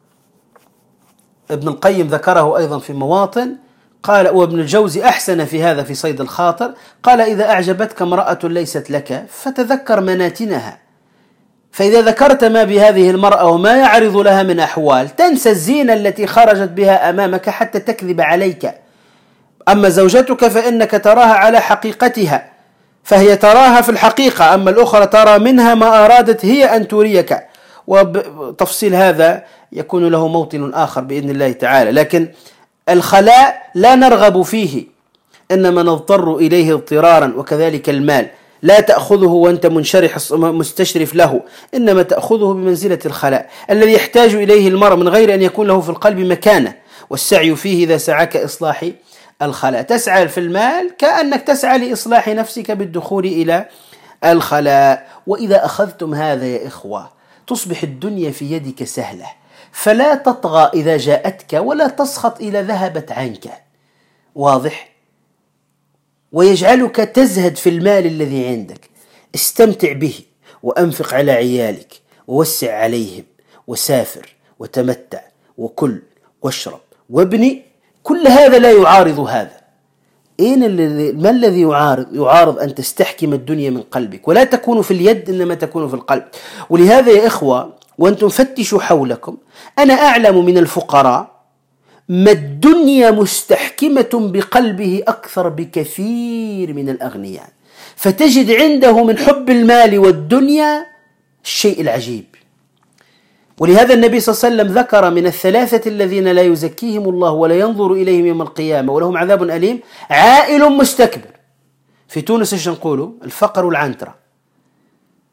القيم ذكره أيضا في مواطن، قال، وابن الجوزي أحسن في هذا في صيد الخاطر، قال: إذا أعجبتك امرأة ليست لك فتذكر مناتنها، فإذا ذكرت ما بهذه المرأة وما يعرض لها من أحوال تنسى الزينة التي خرجت بها أمامك حتى تكذب عليك. أما زوجتك فإنك تراها على حقيقتها، فهي تراها في الحقيقة، أما الأخرى ترى منها ما أرادت هي أن تريك. وتفصيل هذا يكون له موطن آخر بإذن الله تعالى. لكن الخلاء لا نرغب فيه، إنما نضطر إليه اضطرارا. وكذلك المال لا تأخذه وأنت منشرح مستشرف له، إنما تأخذه بمنزلة الخلاء الذي يحتاج إليه المرء من غير أن يكون له في القلب مكانة، والسعي فيه إذا سعاك إصلاح الخلاء. تسعى في المال كأنك تسعى لإصلاح نفسك بالدخول إلى الخلاء. وإذا أخذتم هذا يا إخوة تصبح الدنيا في يدك سهلة، فلا تطغى إذا جاءتك ولا تسخط إذا ذهبت عنك. واضح؟ ويجعلك تزهد في المال الذي عندك. استمتع به وأنفق على عيالك ووسع عليهم وسافر وتمتع وكل واشرب وابني، كل هذا لا يعارض هذا. أين الذي ما الذي يعارض؟ يعارض أن تستحكم الدنيا من قلبك، ولا تكون في اليد إنما تكون في القلب. ولهذا يا إخوة وأنتم فتشوا حولكم، أنا أعلم من الفقراء ما الدنيا مستحكمة بقلبه أكثر بكثير من الأغنياء، فتجد عنده من حب المال والدنيا الشيء العجيب. ولهذا النبي صلى الله عليه وسلم ذكر من الثلاثة الذين لا يزكيهم الله ولا ينظر إليهم يوم القيامة ولهم عذاب أليم: عائل مستكبر. في تونس ايش نقولوا؟ الفقر والعنترة.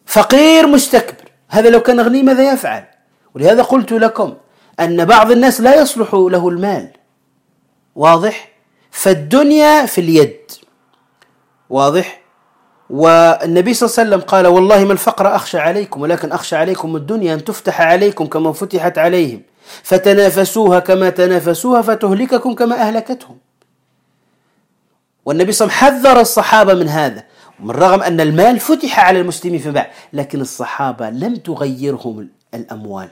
فقير مستكبر، هذا لو كان غني ماذا يفعل؟ ولهذا قلت لكم أن بعض الناس لا يصلح له المال، واضح؟ فالدنيا في اليد، واضح؟ والنبي صلى الله عليه وسلم قال والله ما الفقر أخشى عليكم ولكن أخشى عليكم الدنيا أن تفتح عليكم كما فتحت عليهم فتنافسوها كما تنافسوها فتهلككم كما أهلكتهم. والنبي صلى الله عليه وسلم حذر الصحابة من هذا، من رغم أن المال فتح على المسلمين في بعد، لكن الصحابة لم تغيرهم الأموال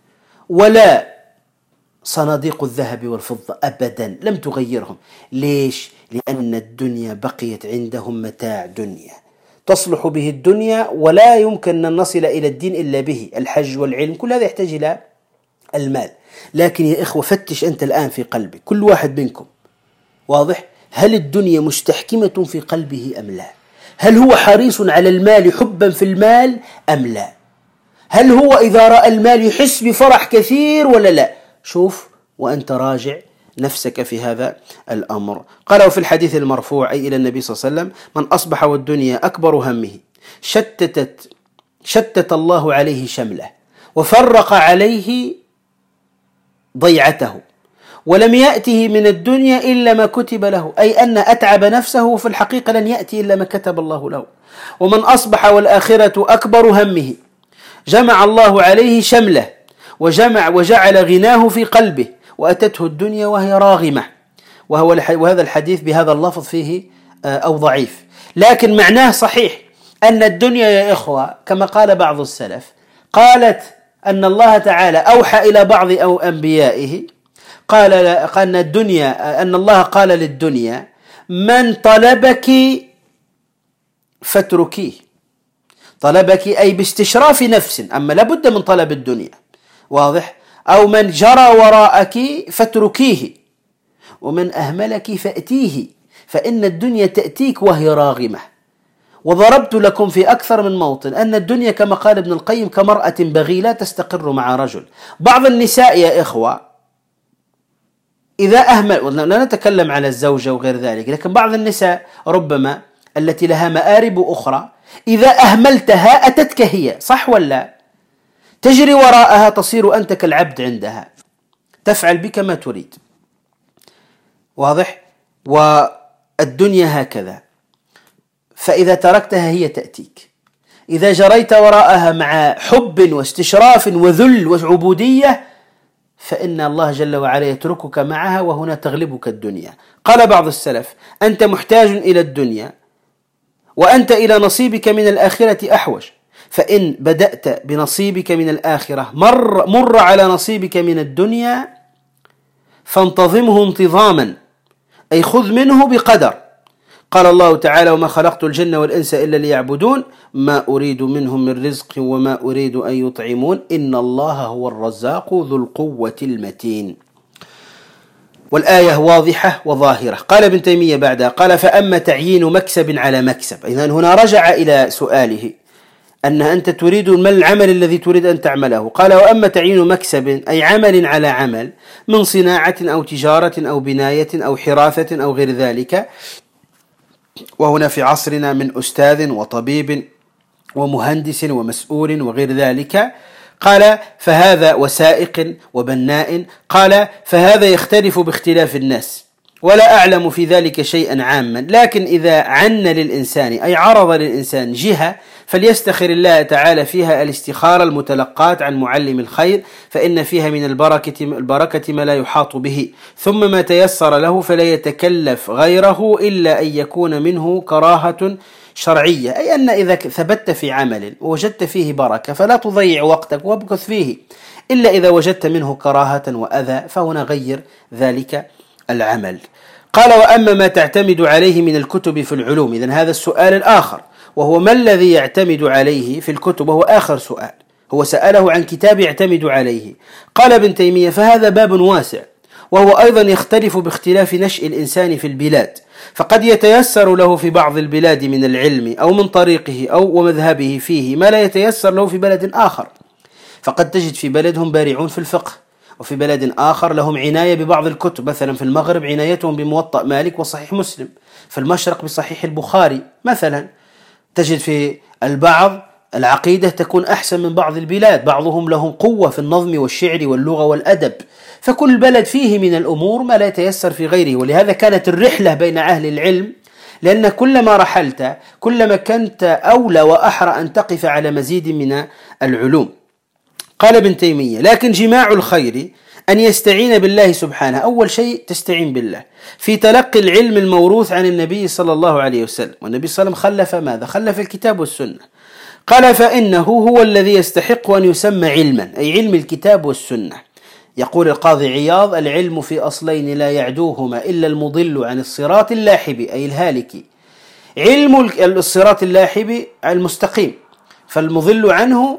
ولا صناديق الذهب والفضة أبدا، لم تغيرهم. ليش؟ لأن الدنيا بقيت عندهم متاع دنيا تصلح به الدنيا، ولا يمكن أن نصل إلى الدين إلا به، الحج والعلم كل هذا يحتاج إلى المال. لكن يا إخوة فتش أنت الآن في قلبك، كل واحد منكم، واضح؟ هل الدنيا مستحكمة في قلبه أم لا؟ هل هو حريص على المال حبا في المال أم لا؟ هل هو إذا رأى المال يحس بفرح كثير ولا لا؟ شوف وأنت راجع نفسك في هذا الأمر. قالوا في الحديث المرفوع أي إلى النبي صلى الله عليه وسلم: من أصبح والدنيا أكبر همه شتتت شتت الله عليه شمله وفرق عليه ضيعته ولم يأته من الدنيا إلا ما كتب له، أي أن أتعب نفسه وفي الحقيقة لن يأتي إلا ما كتب الله له. ومن أصبح والآخرة أكبر همه جمع الله عليه شمله وجمع وجعل غناه في قلبه وأتته الدنيا وهي راغمة. وهو وهذا الحديث بهذا اللفظ فيه أو ضعيف، لكن معناه صحيح، أن الدنيا يا إخوة كما قال بعض السلف، قالت أن الله تعالى أوحى إلى بعض أو أنبيائه، قال أن الدنيا أن الله قال للدنيا: من طلبك فاتركيه. طلبك أي باستشراف نفس، أما لابد من طلب الدنيا، واضح؟ أو من جرى وراءك فاتركيه، ومن أهملك فأتيه، فإن الدنيا تأتيك وهي راغمة. وضربت لكم في أكثر من موطن أن الدنيا كما قال ابن القيم كمرأة بغي لا تستقر مع رجل. بعض النساء يا إخوة إذا أهمل، لا نتكلم على الزوجة وغير ذلك، لكن بعض النساء ربما التي لها مآرب أخرى إذا أهملتها أتتك هي، صح ولا؟ تجري وراءها، تصير أنت كالعبد عندها، تفعل بك ما تريد، واضح؟ والدنيا هكذا، فإذا تركتها هي تأتيك. إذا جريت وراءها مع حب واستشراف وذل وعبودية فإن الله جل وعلا يتركك معها، وهنا تغلبك الدنيا. قال بعض السلف: أنت محتاج إلى الدنيا وأنت إلى نصيبك من الآخرة أحوج، فإن بدأت بنصيبك من الآخرة مر, مر على نصيبك من الدنيا فانتظمه انتظاما، أي خذ منه بقدر. قال الله تعالى: وما خلقت الجن والإنس إلا ليعبدون ما أريد منهم من رزق وما أريد أن يطعمون إن الله هو الرزاق ذو القوة المتين. والآية واضحة وظاهرة. قال ابن تيمية بعدها قال: فأما تعيين مكسب على مكسب، إذن هنا رجع إلى سؤاله أن أنت تريد ما العمل الذي تريد أن تعمله. قال: وأما تعيين مكسب أي عمل على عمل من صناعة أو تجارة أو بناية أو حراثة أو غير ذلك، وهنا في عصرنا من أستاذ وطبيب ومهندس ومسؤول وغير ذلك، قال: فهذا وسائق وبناء، قال: فهذا يختلف باختلاف الناس ولا أعلم في ذلك شيئا عاما، لكن إذا عن للإنسان أي عرض للإنسان جهة فليستخر الله تعالى فيها الاستخارة المتلقاة عن معلم الخير، فإن فيها من البركة, البركة ما لا يحاط به، ثم ما تيسر له فلا يتكلف غيره إلا أن يكون منه كراهة شرعية، أي أن إذا ثبت في عمل ووجدت فيه بركة فلا تضيع وقتك وابكث فيه، إلا إذا وجدت منه كراهة وأذى فهنا غير ذلك العمل. قال: وأما ما تعتمد عليه من الكتب في العلوم، إذن هذا السؤال الآخر، وهو ما الذي يعتمد عليه في الكتب، وهو آخر سؤال، هو سأله عن كتاب يعتمد عليه. قال ابن تيمية: فهذا باب واسع، وهو أيضا يختلف باختلاف نشء الإنسان في البلاد، فقد يتيسر له في بعض البلاد من العلم أو من طريقه أو ومذهبه فيه ما لا يتيسر له في بلد آخر، فقد تجد في بلدهم بارعون في الفقه، وفي بلد آخر لهم عناية ببعض الكتب، مثلا في المغرب عنايتهم بموطأ مالك وصحيح مسلم، في المشرق بصحيح البخاري مثلا، تجد في البعض العقيدة تكون أحسن من بعض البلاد، بعضهم لهم قوة في النظم والشعر واللغة والأدب، فكل بلد فيه من الأمور ما لا يتيسر في غيره. ولهذا كانت الرحلة بين أهل العلم، لأن كلما رحلت كلما كنت أولى وأحرى أن تقف على مزيد من العلوم. قال ابن تيمية: لكن جماع الخير أن يستعين بالله سبحانه. أول شيء تستعين بالله في تلقي العلم الموروث عن النبي صلى الله عليه وسلم، والنبي صلى الله عليه وسلم خلف ماذا؟ خلف الكتاب والسنة. قال: فإنه هو الذي يستحق أن يسمى علما، أي علم الكتاب والسنة. يقول القاضي عياض: العلم في أصلين لا يعدوهما إلا المضل عن الصراط اللاحب، أي الهالك. علم الصراط اللاحب المستقيم، فالمضل عنه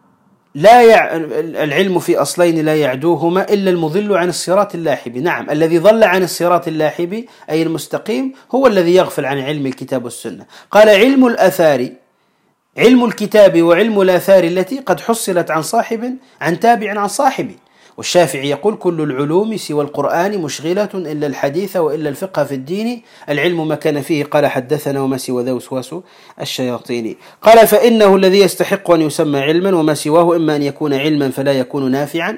لا يع... العلم في أصلين لا يعدوهما إلا المضل عن الصراط اللاحب. نعم، الذي ضل عن الصراط اللاحب أي المستقيم هو الذي يغفل عن علم الكتاب والسنة. قال: علم الآثار، علم الكتاب وعلم الآثار التي قد حصلت عن صاحب عن تابع عن صاحب. والشافعي يقول: كل العلوم سوى القرآن مشغلة إلا الحديث وإلا الفقه في الدين، العلم ما كان فيه قال حدثنا وما سوى ذا وسواس الشياطين. قال: فإنه الذي يستحق أن يسمى علما، وما سواه إما أن يكون علما فلا يكون نافعا،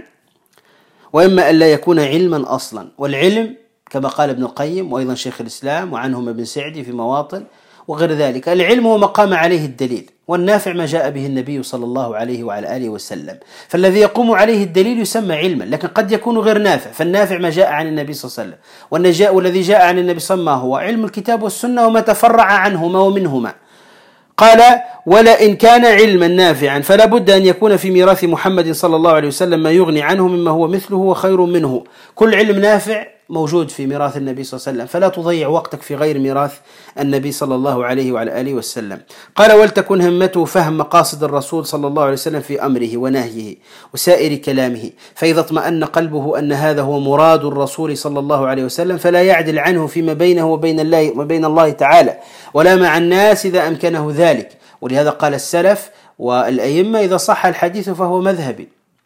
وإما أن لا يكون علما أصلا. والعلم كما قال ابن القيم وأيضا شيخ الإسلام وعنهم ابن سعدي في مواطن وغير ذلك، العلم هو مقام عليه الدليل، والنافع ما جاء به النبي صلى الله عليه وعلى آله وسلم. فالذي يقوم عليه الدليل يسمى علما، لكن قد يكون غير نافع، فالنافع ما جاء عن النبي صلى الله عليه وسلم. والنجاء والذي جاء عن النبي صلى الله عليه وسلم هو علم الكتاب والسنة وما تفرع عنهما ومنهما. قال: ولئن كان علما نافعا فلا بد أن يكون في ميراث محمد صلى الله عليه وسلم ما يغني عنه مما هو مثله وخير منه. كل علم نافع موجود في ميراث النبي صلى الله عليه وسلم، فلا تضيع وقتك في غير ميراث النبي صلى الله عليه وعلى آله وسلم. قال: ولتكن همته فهم مقاصد الرسول صلى الله عليه وسلم في أمره ونهيه وسائر كلامه، فإذا اطمأن قلبه أن هذا هو مراد الرسول صلى الله عليه وسلم فلا يعدل عنه فيما بينه وبين الله وبين الله تعالى ولا مع الناس إذا أمكنه ذلك. ولهذا قال السلف والأئمة: إذا صح الحديث فهو مذهبي.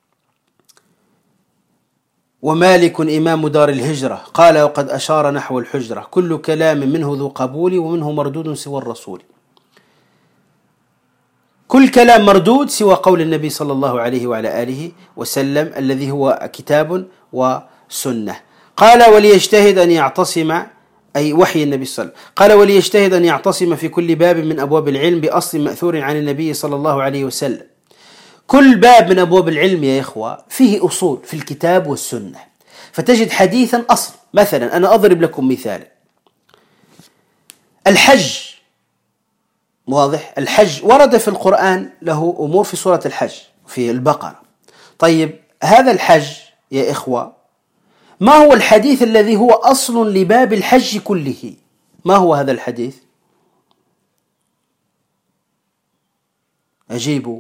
ومالك إمام دار الهجرة قال وقد أشار نحو الحجرة: كل كلام منه ذو قبول ومنه مردود سوى الرسول. كل كلام مردود سوى قول النبي صلى الله عليه وعلى آله وسلم الذي هو كتاب وسنة. قال: وليجتهد أن يعتصم، أي وحي النبي صلى الله عليه وسلم. قال: وليجتهد أن يعتصم في كل باب من أبواب العلم بأصل مأثور عن النبي صلى الله عليه وسلم. كل باب من أبواب العلم يا إخوة فيه أصول في الكتاب والسنة، فتجد حديثا أصل. مثلا أنا أضرب لكم مثال: الحج، واضح؟ الحج ورد في القرآن له أمور في سورة الحج في البقرة. طيب هذا الحج يا إخوة ما هو الحديث الذي هو أصل لباب الحج كله؟ ما هو هذا الحديث؟ أجيبوا.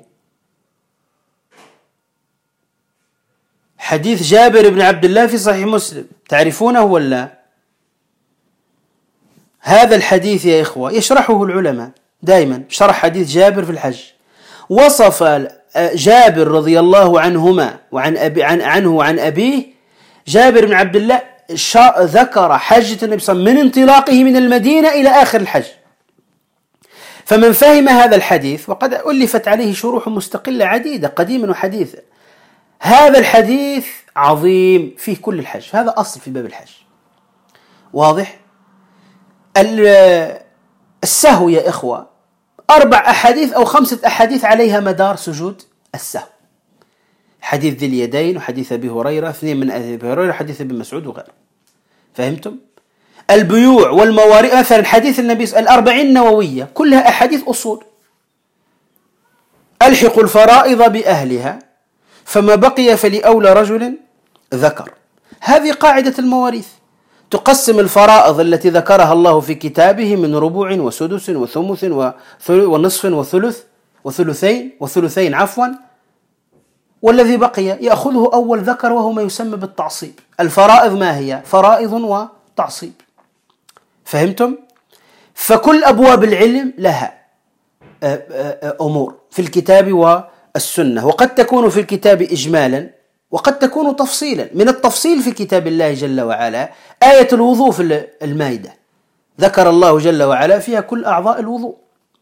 حديث جابر بن عبد الله في صحيح مسلم، تعرفونه ولا؟ هذا الحديث يا إخوة يشرحه العلماء دائما، شرح حديث جابر في الحج. وصف جابر رضي الله عنهما وعن أبي عن عنه وعن أبيه، جابر بن عبد الله ذكر حجة النبي صلى الله عليه وسلم من انطلاقه من المدينة إلى آخر الحج. فمن فهم هذا الحديث، وقد ألفت عليه شروح مستقلة عديدة قديما وحديثا، هذا الحديث عظيم فيه كل الحج، هذا أصل في باب الحج. واضح؟ السهو يا إخوة أربع أحاديث أو خمسة أحاديث عليها مدار سجود السهو: حديث ذي اليدين وحديث أبي هريرة، اثنين من أبي هريرة، حديث ابن مسعود وغيره. فهمتم؟ البيوع والمواريث مثلا حديث النبي الأربعين النووية كلها أحاديث أصول: ألحقوا الفرائض بأهلها فما بقي فلأولى رجل ذكر. هذه قاعدة المواريث، تقسم الفرائض التي ذكرها الله في كتابه من ربع وسدس وثمث ونصف وثلث وثلثين وثلثين عفوا، والذي بقي يأخذه أول ذكر وهو ما يسمى بالتعصيب. الفرائض ما هي؟ فرائض وتعصيب. فهمتم؟ فكل أبواب العلم لها أمور في الكتاب والسنة، وقد تكون في الكتاب إجمالا وقد تكون تفصيلا. من التفصيل في كتاب الله جل وعلا آية الوضوء في المائدة، ذكر الله جل وعلا فيها كل أعضاء الوضوء.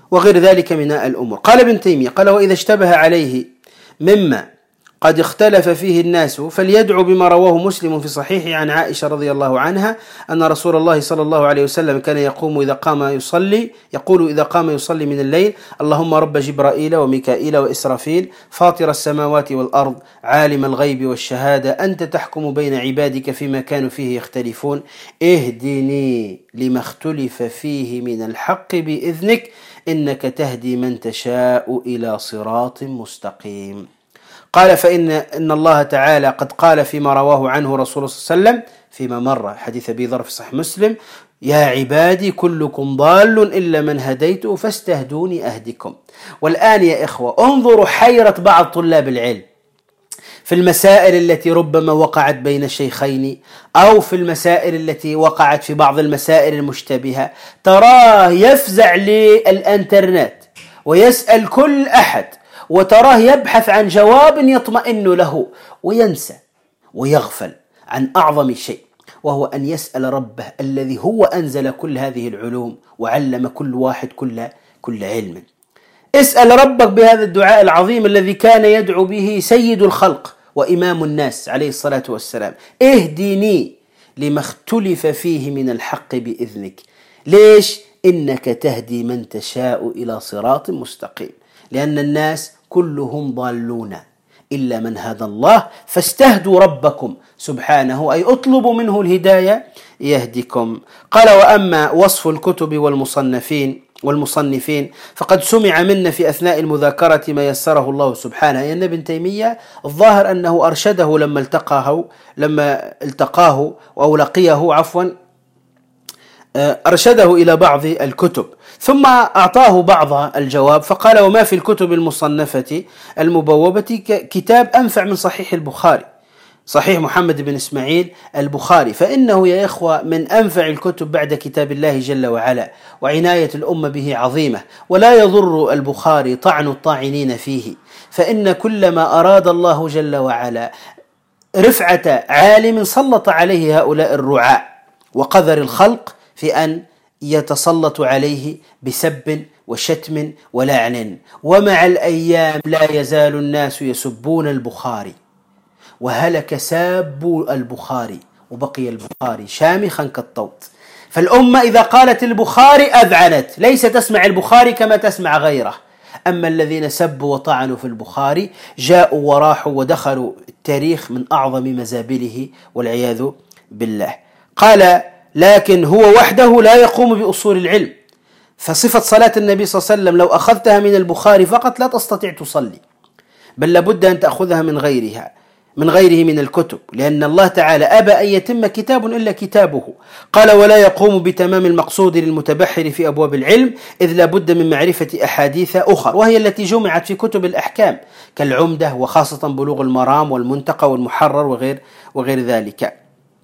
وغير ذلك من الأمور. قال ابن تيمية قال: وإذا اشتبه عليه مما قد اختلف فيه الناس فليدعو بما رواه مسلم في صحيحه عن عائشة رضي الله عنها أن رسول الله صلى الله عليه وسلم كان يقوم إذا قام يصلي يقول إذا قام يصلي من الليل: اللهم رب جبرائيل وميكائيل وإسرافيل فاطر السماوات والأرض عالم الغيب والشهادة أنت تحكم بين عبادك فيما كانوا فيه يختلفون اهدني لما اختلف فيه من الحق بإذنك إنك تهدي من تشاء إلى صراط مستقيم. قال: فإن إن الله تعالى قد قال فيما رواه عنه رسول الله صلى الله عليه وسلم فيما مر حديث أبي ذر في صحيح مسلم: يا عبادي كلكم ضال إلا من هديته فاستهدوني أهدكم. والآن يا إخوة انظروا حيرة بعض طلاب العلم في المسائل التي ربما وقعت بين الشيخين أو في المسائل التي وقعت في بعض المسائل المشتبهة، تراه يفزع للإنترنت ويسأل كل أحد وتراه يبحث عن جواب يطمئن له وينسى ويغفل عن أعظم شيء، وهو أن يسأل ربه الذي هو أنزل كل هذه العلوم وعلم كل واحد كل, كل علم. اسأل ربك بهذا الدعاء العظيم الذي كان يدعو به سيد الخلق وإمام الناس عليه الصلاة والسلام: اهدني لما اختلف فيه من الحق بإذنك. ليش؟ إنك تهدي من تشاء إلى صراط مستقيم. لأن الناس كلهم ضالون إلا من هدى الله فاستهدوا ربكم سبحانه، أي اطلبوا منه الهداية يهدكم. قال: وأما وصف الكتب والمصنفين والمصنفين فقد سمع منا في أثناء المذاكرة ما يسره الله سبحانه. يعني ابن تيمية الظاهر أنه أرشده لما التقاه لما التقاه أو لقيه عفوا أرشده إلى بعض الكتب، ثم أعطاه بعض الجواب فقال: وما في الكتب المصنفة المبوبة كتاب أنفع من صحيح البخاري، صحيح محمد بن إسماعيل البخاري، فإنه يا إخوة من أنفع الكتب بعد كتاب الله جل وعلا، وعناية الأمة به عظيمة، ولا يضر البخاري طعن الطاعنين فيه، فإن كل ما أراد الله جل وعلا رفعة عالم سلط عليه هؤلاء الرعاع وقذر الخلق في أن يتسلط عليه بسب وشتم ولعن. ومع الأيام لا يزال الناس يسبون البخاري، وهلك ساب البخاري وبقي البخاري شامخا كالطوط. فالأمة إذا قالت البخاري أذعنت، ليس تسمع البخاري كما تسمع غيره. أما الذين سبوا وطعنوا في البخاري جاءوا وراحوا ودخلوا التاريخ من أعظم مزابله والعياذ بالله. قال: لكن هو وحده لا يقوم بأصول العلم، فصفة صلاة النبي صلى الله عليه وسلم لو أخذتها من البخاري فقط لا تستطيع تصلي، بل لابد أن تأخذها من غيرها من غيره من الكتب، لأن الله تعالى أبى أن يتم كتاب إلا كتابه. قال: ولا يقوم بتمام المقصود للمتبحر في أبواب العلم، إذ لابد من معرفة أحاديث أخرى، وهي التي جمعت في كتب الأحكام كالعمدة وخاصة بلوغ المرام والمنتقى والمحرر وغير, وغير ذلك.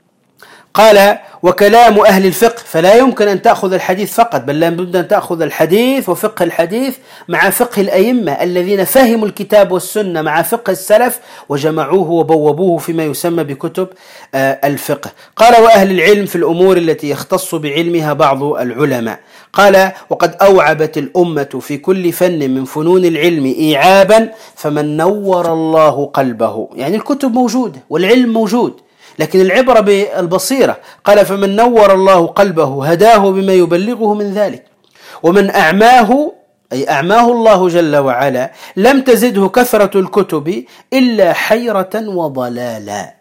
قال: وكلام أهل الفقه فلا يمكن أن تأخذ الحديث فقط، بل لابد أن تأخذ الحديث وفقه الحديث مع فقه الأئمة الذين فهموا الكتاب والسنة مع فقه السلف وجمعوه وبوبوه فيما يسمى بكتب الفقه. قال: وأهل العلم في الأمور التي يختص بعلمها بعض العلماء. قال: وقد أوعبت الأمة في كل فن من فنون العلم إيعابا فمن نور الله قلبه. يعني الكتب موجودة والعلم موجود، لكن العبرة بالبصيرة. قال: فمن نور الله قلبه هداه بما يبلغه من ذلك، ومن أعماه أي أعماه الله جل وعلا لم تزده كثرة الكتب إلا حيرة وضلالا.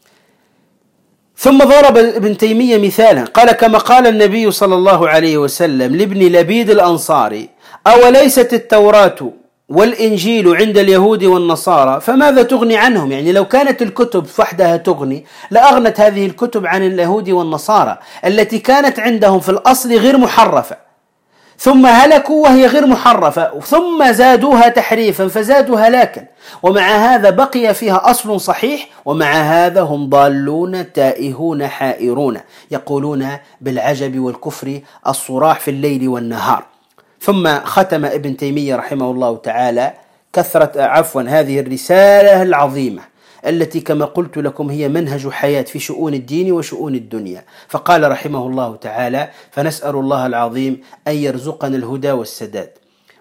ثم ضرب ابن تيمية مثالا، قال: كما قال النبي صلى الله عليه وسلم لابن لبيد الأنصاري: أوليست التوراة والإنجيل عند اليهود والنصارى فماذا تغني عنهم؟ يعني لو كانت الكتب وحدها تغني لأغنت هذه الكتب عن اليهود والنصارى التي كانت عندهم في الأصل غير محرفة، ثم هلكوا وهي غير محرفة، ثم زادوها تحريفا فزادوا هلاكا، ومع هذا بقي فيها أصل صحيح، ومع هذا هم ضالون تائهون حائرون يقولون بالعجب والكفر الصراح في الليل والنهار. ثم ختم ابن تيمية رحمه الله تعالى كثرة عفوا هذه الرسالة العظيمة التي كما قلت لكم هي منهج حياة في شؤون الدين وشؤون الدنيا، فقال رحمه الله تعالى: فنسأل الله العظيم أن يرزقنا الهدى والسداد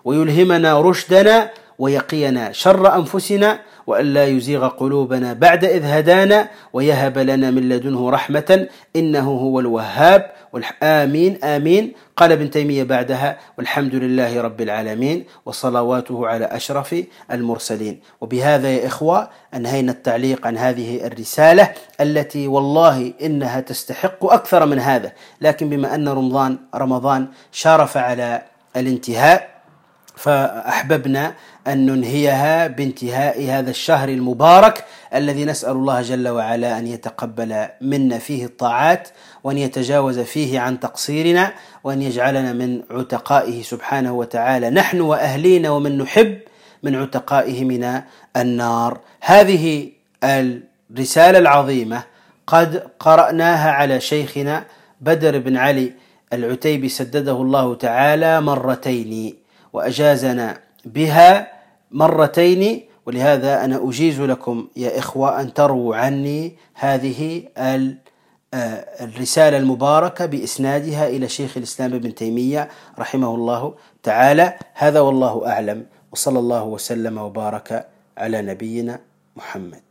ويلهمنا رشدنا ويقينا شر أنفسنا، وأن لا يزيغ قلوبنا بعد إذ هدانا، ويهب لنا من لدنه رحمة إنه هو الوهاب. آمين آمين. قال ابن تيمية بعدها: والحمد لله رب العالمين وصلواته على أشرف المرسلين. وبهذا يا إخوة أنهينا التعليق عن هذه الرسالة التي والله إنها تستحق أكثر من هذا، لكن بما أن رمضان رمضان شارف على الانتهاء فأحببنا أن ننهيها بانتهاء هذا الشهر المبارك الذي نسأل الله جل وعلا أن يتقبل منا فيه الطاعات، وأن يتجاوز فيه عن تقصيرنا، وأن يجعلنا من عتقائه سبحانه وتعالى نحن وأهلينا ومن نحب من عتقائه من النار. هذه الرسالة العظيمة قد قرأناها على شيخنا بدر بن علي العتيبي سدده الله تعالى مرتين، وأجازنا بها مرتين، ولهذا أنا أجيز لكم يا إخوة أن ترووا عني هذه الرسالة المباركة بإسنادها إلى شيخ الإسلام ابن تيمية رحمه الله تعالى. هذا والله أعلم، وصلى الله وسلم وبارك على نبينا محمد.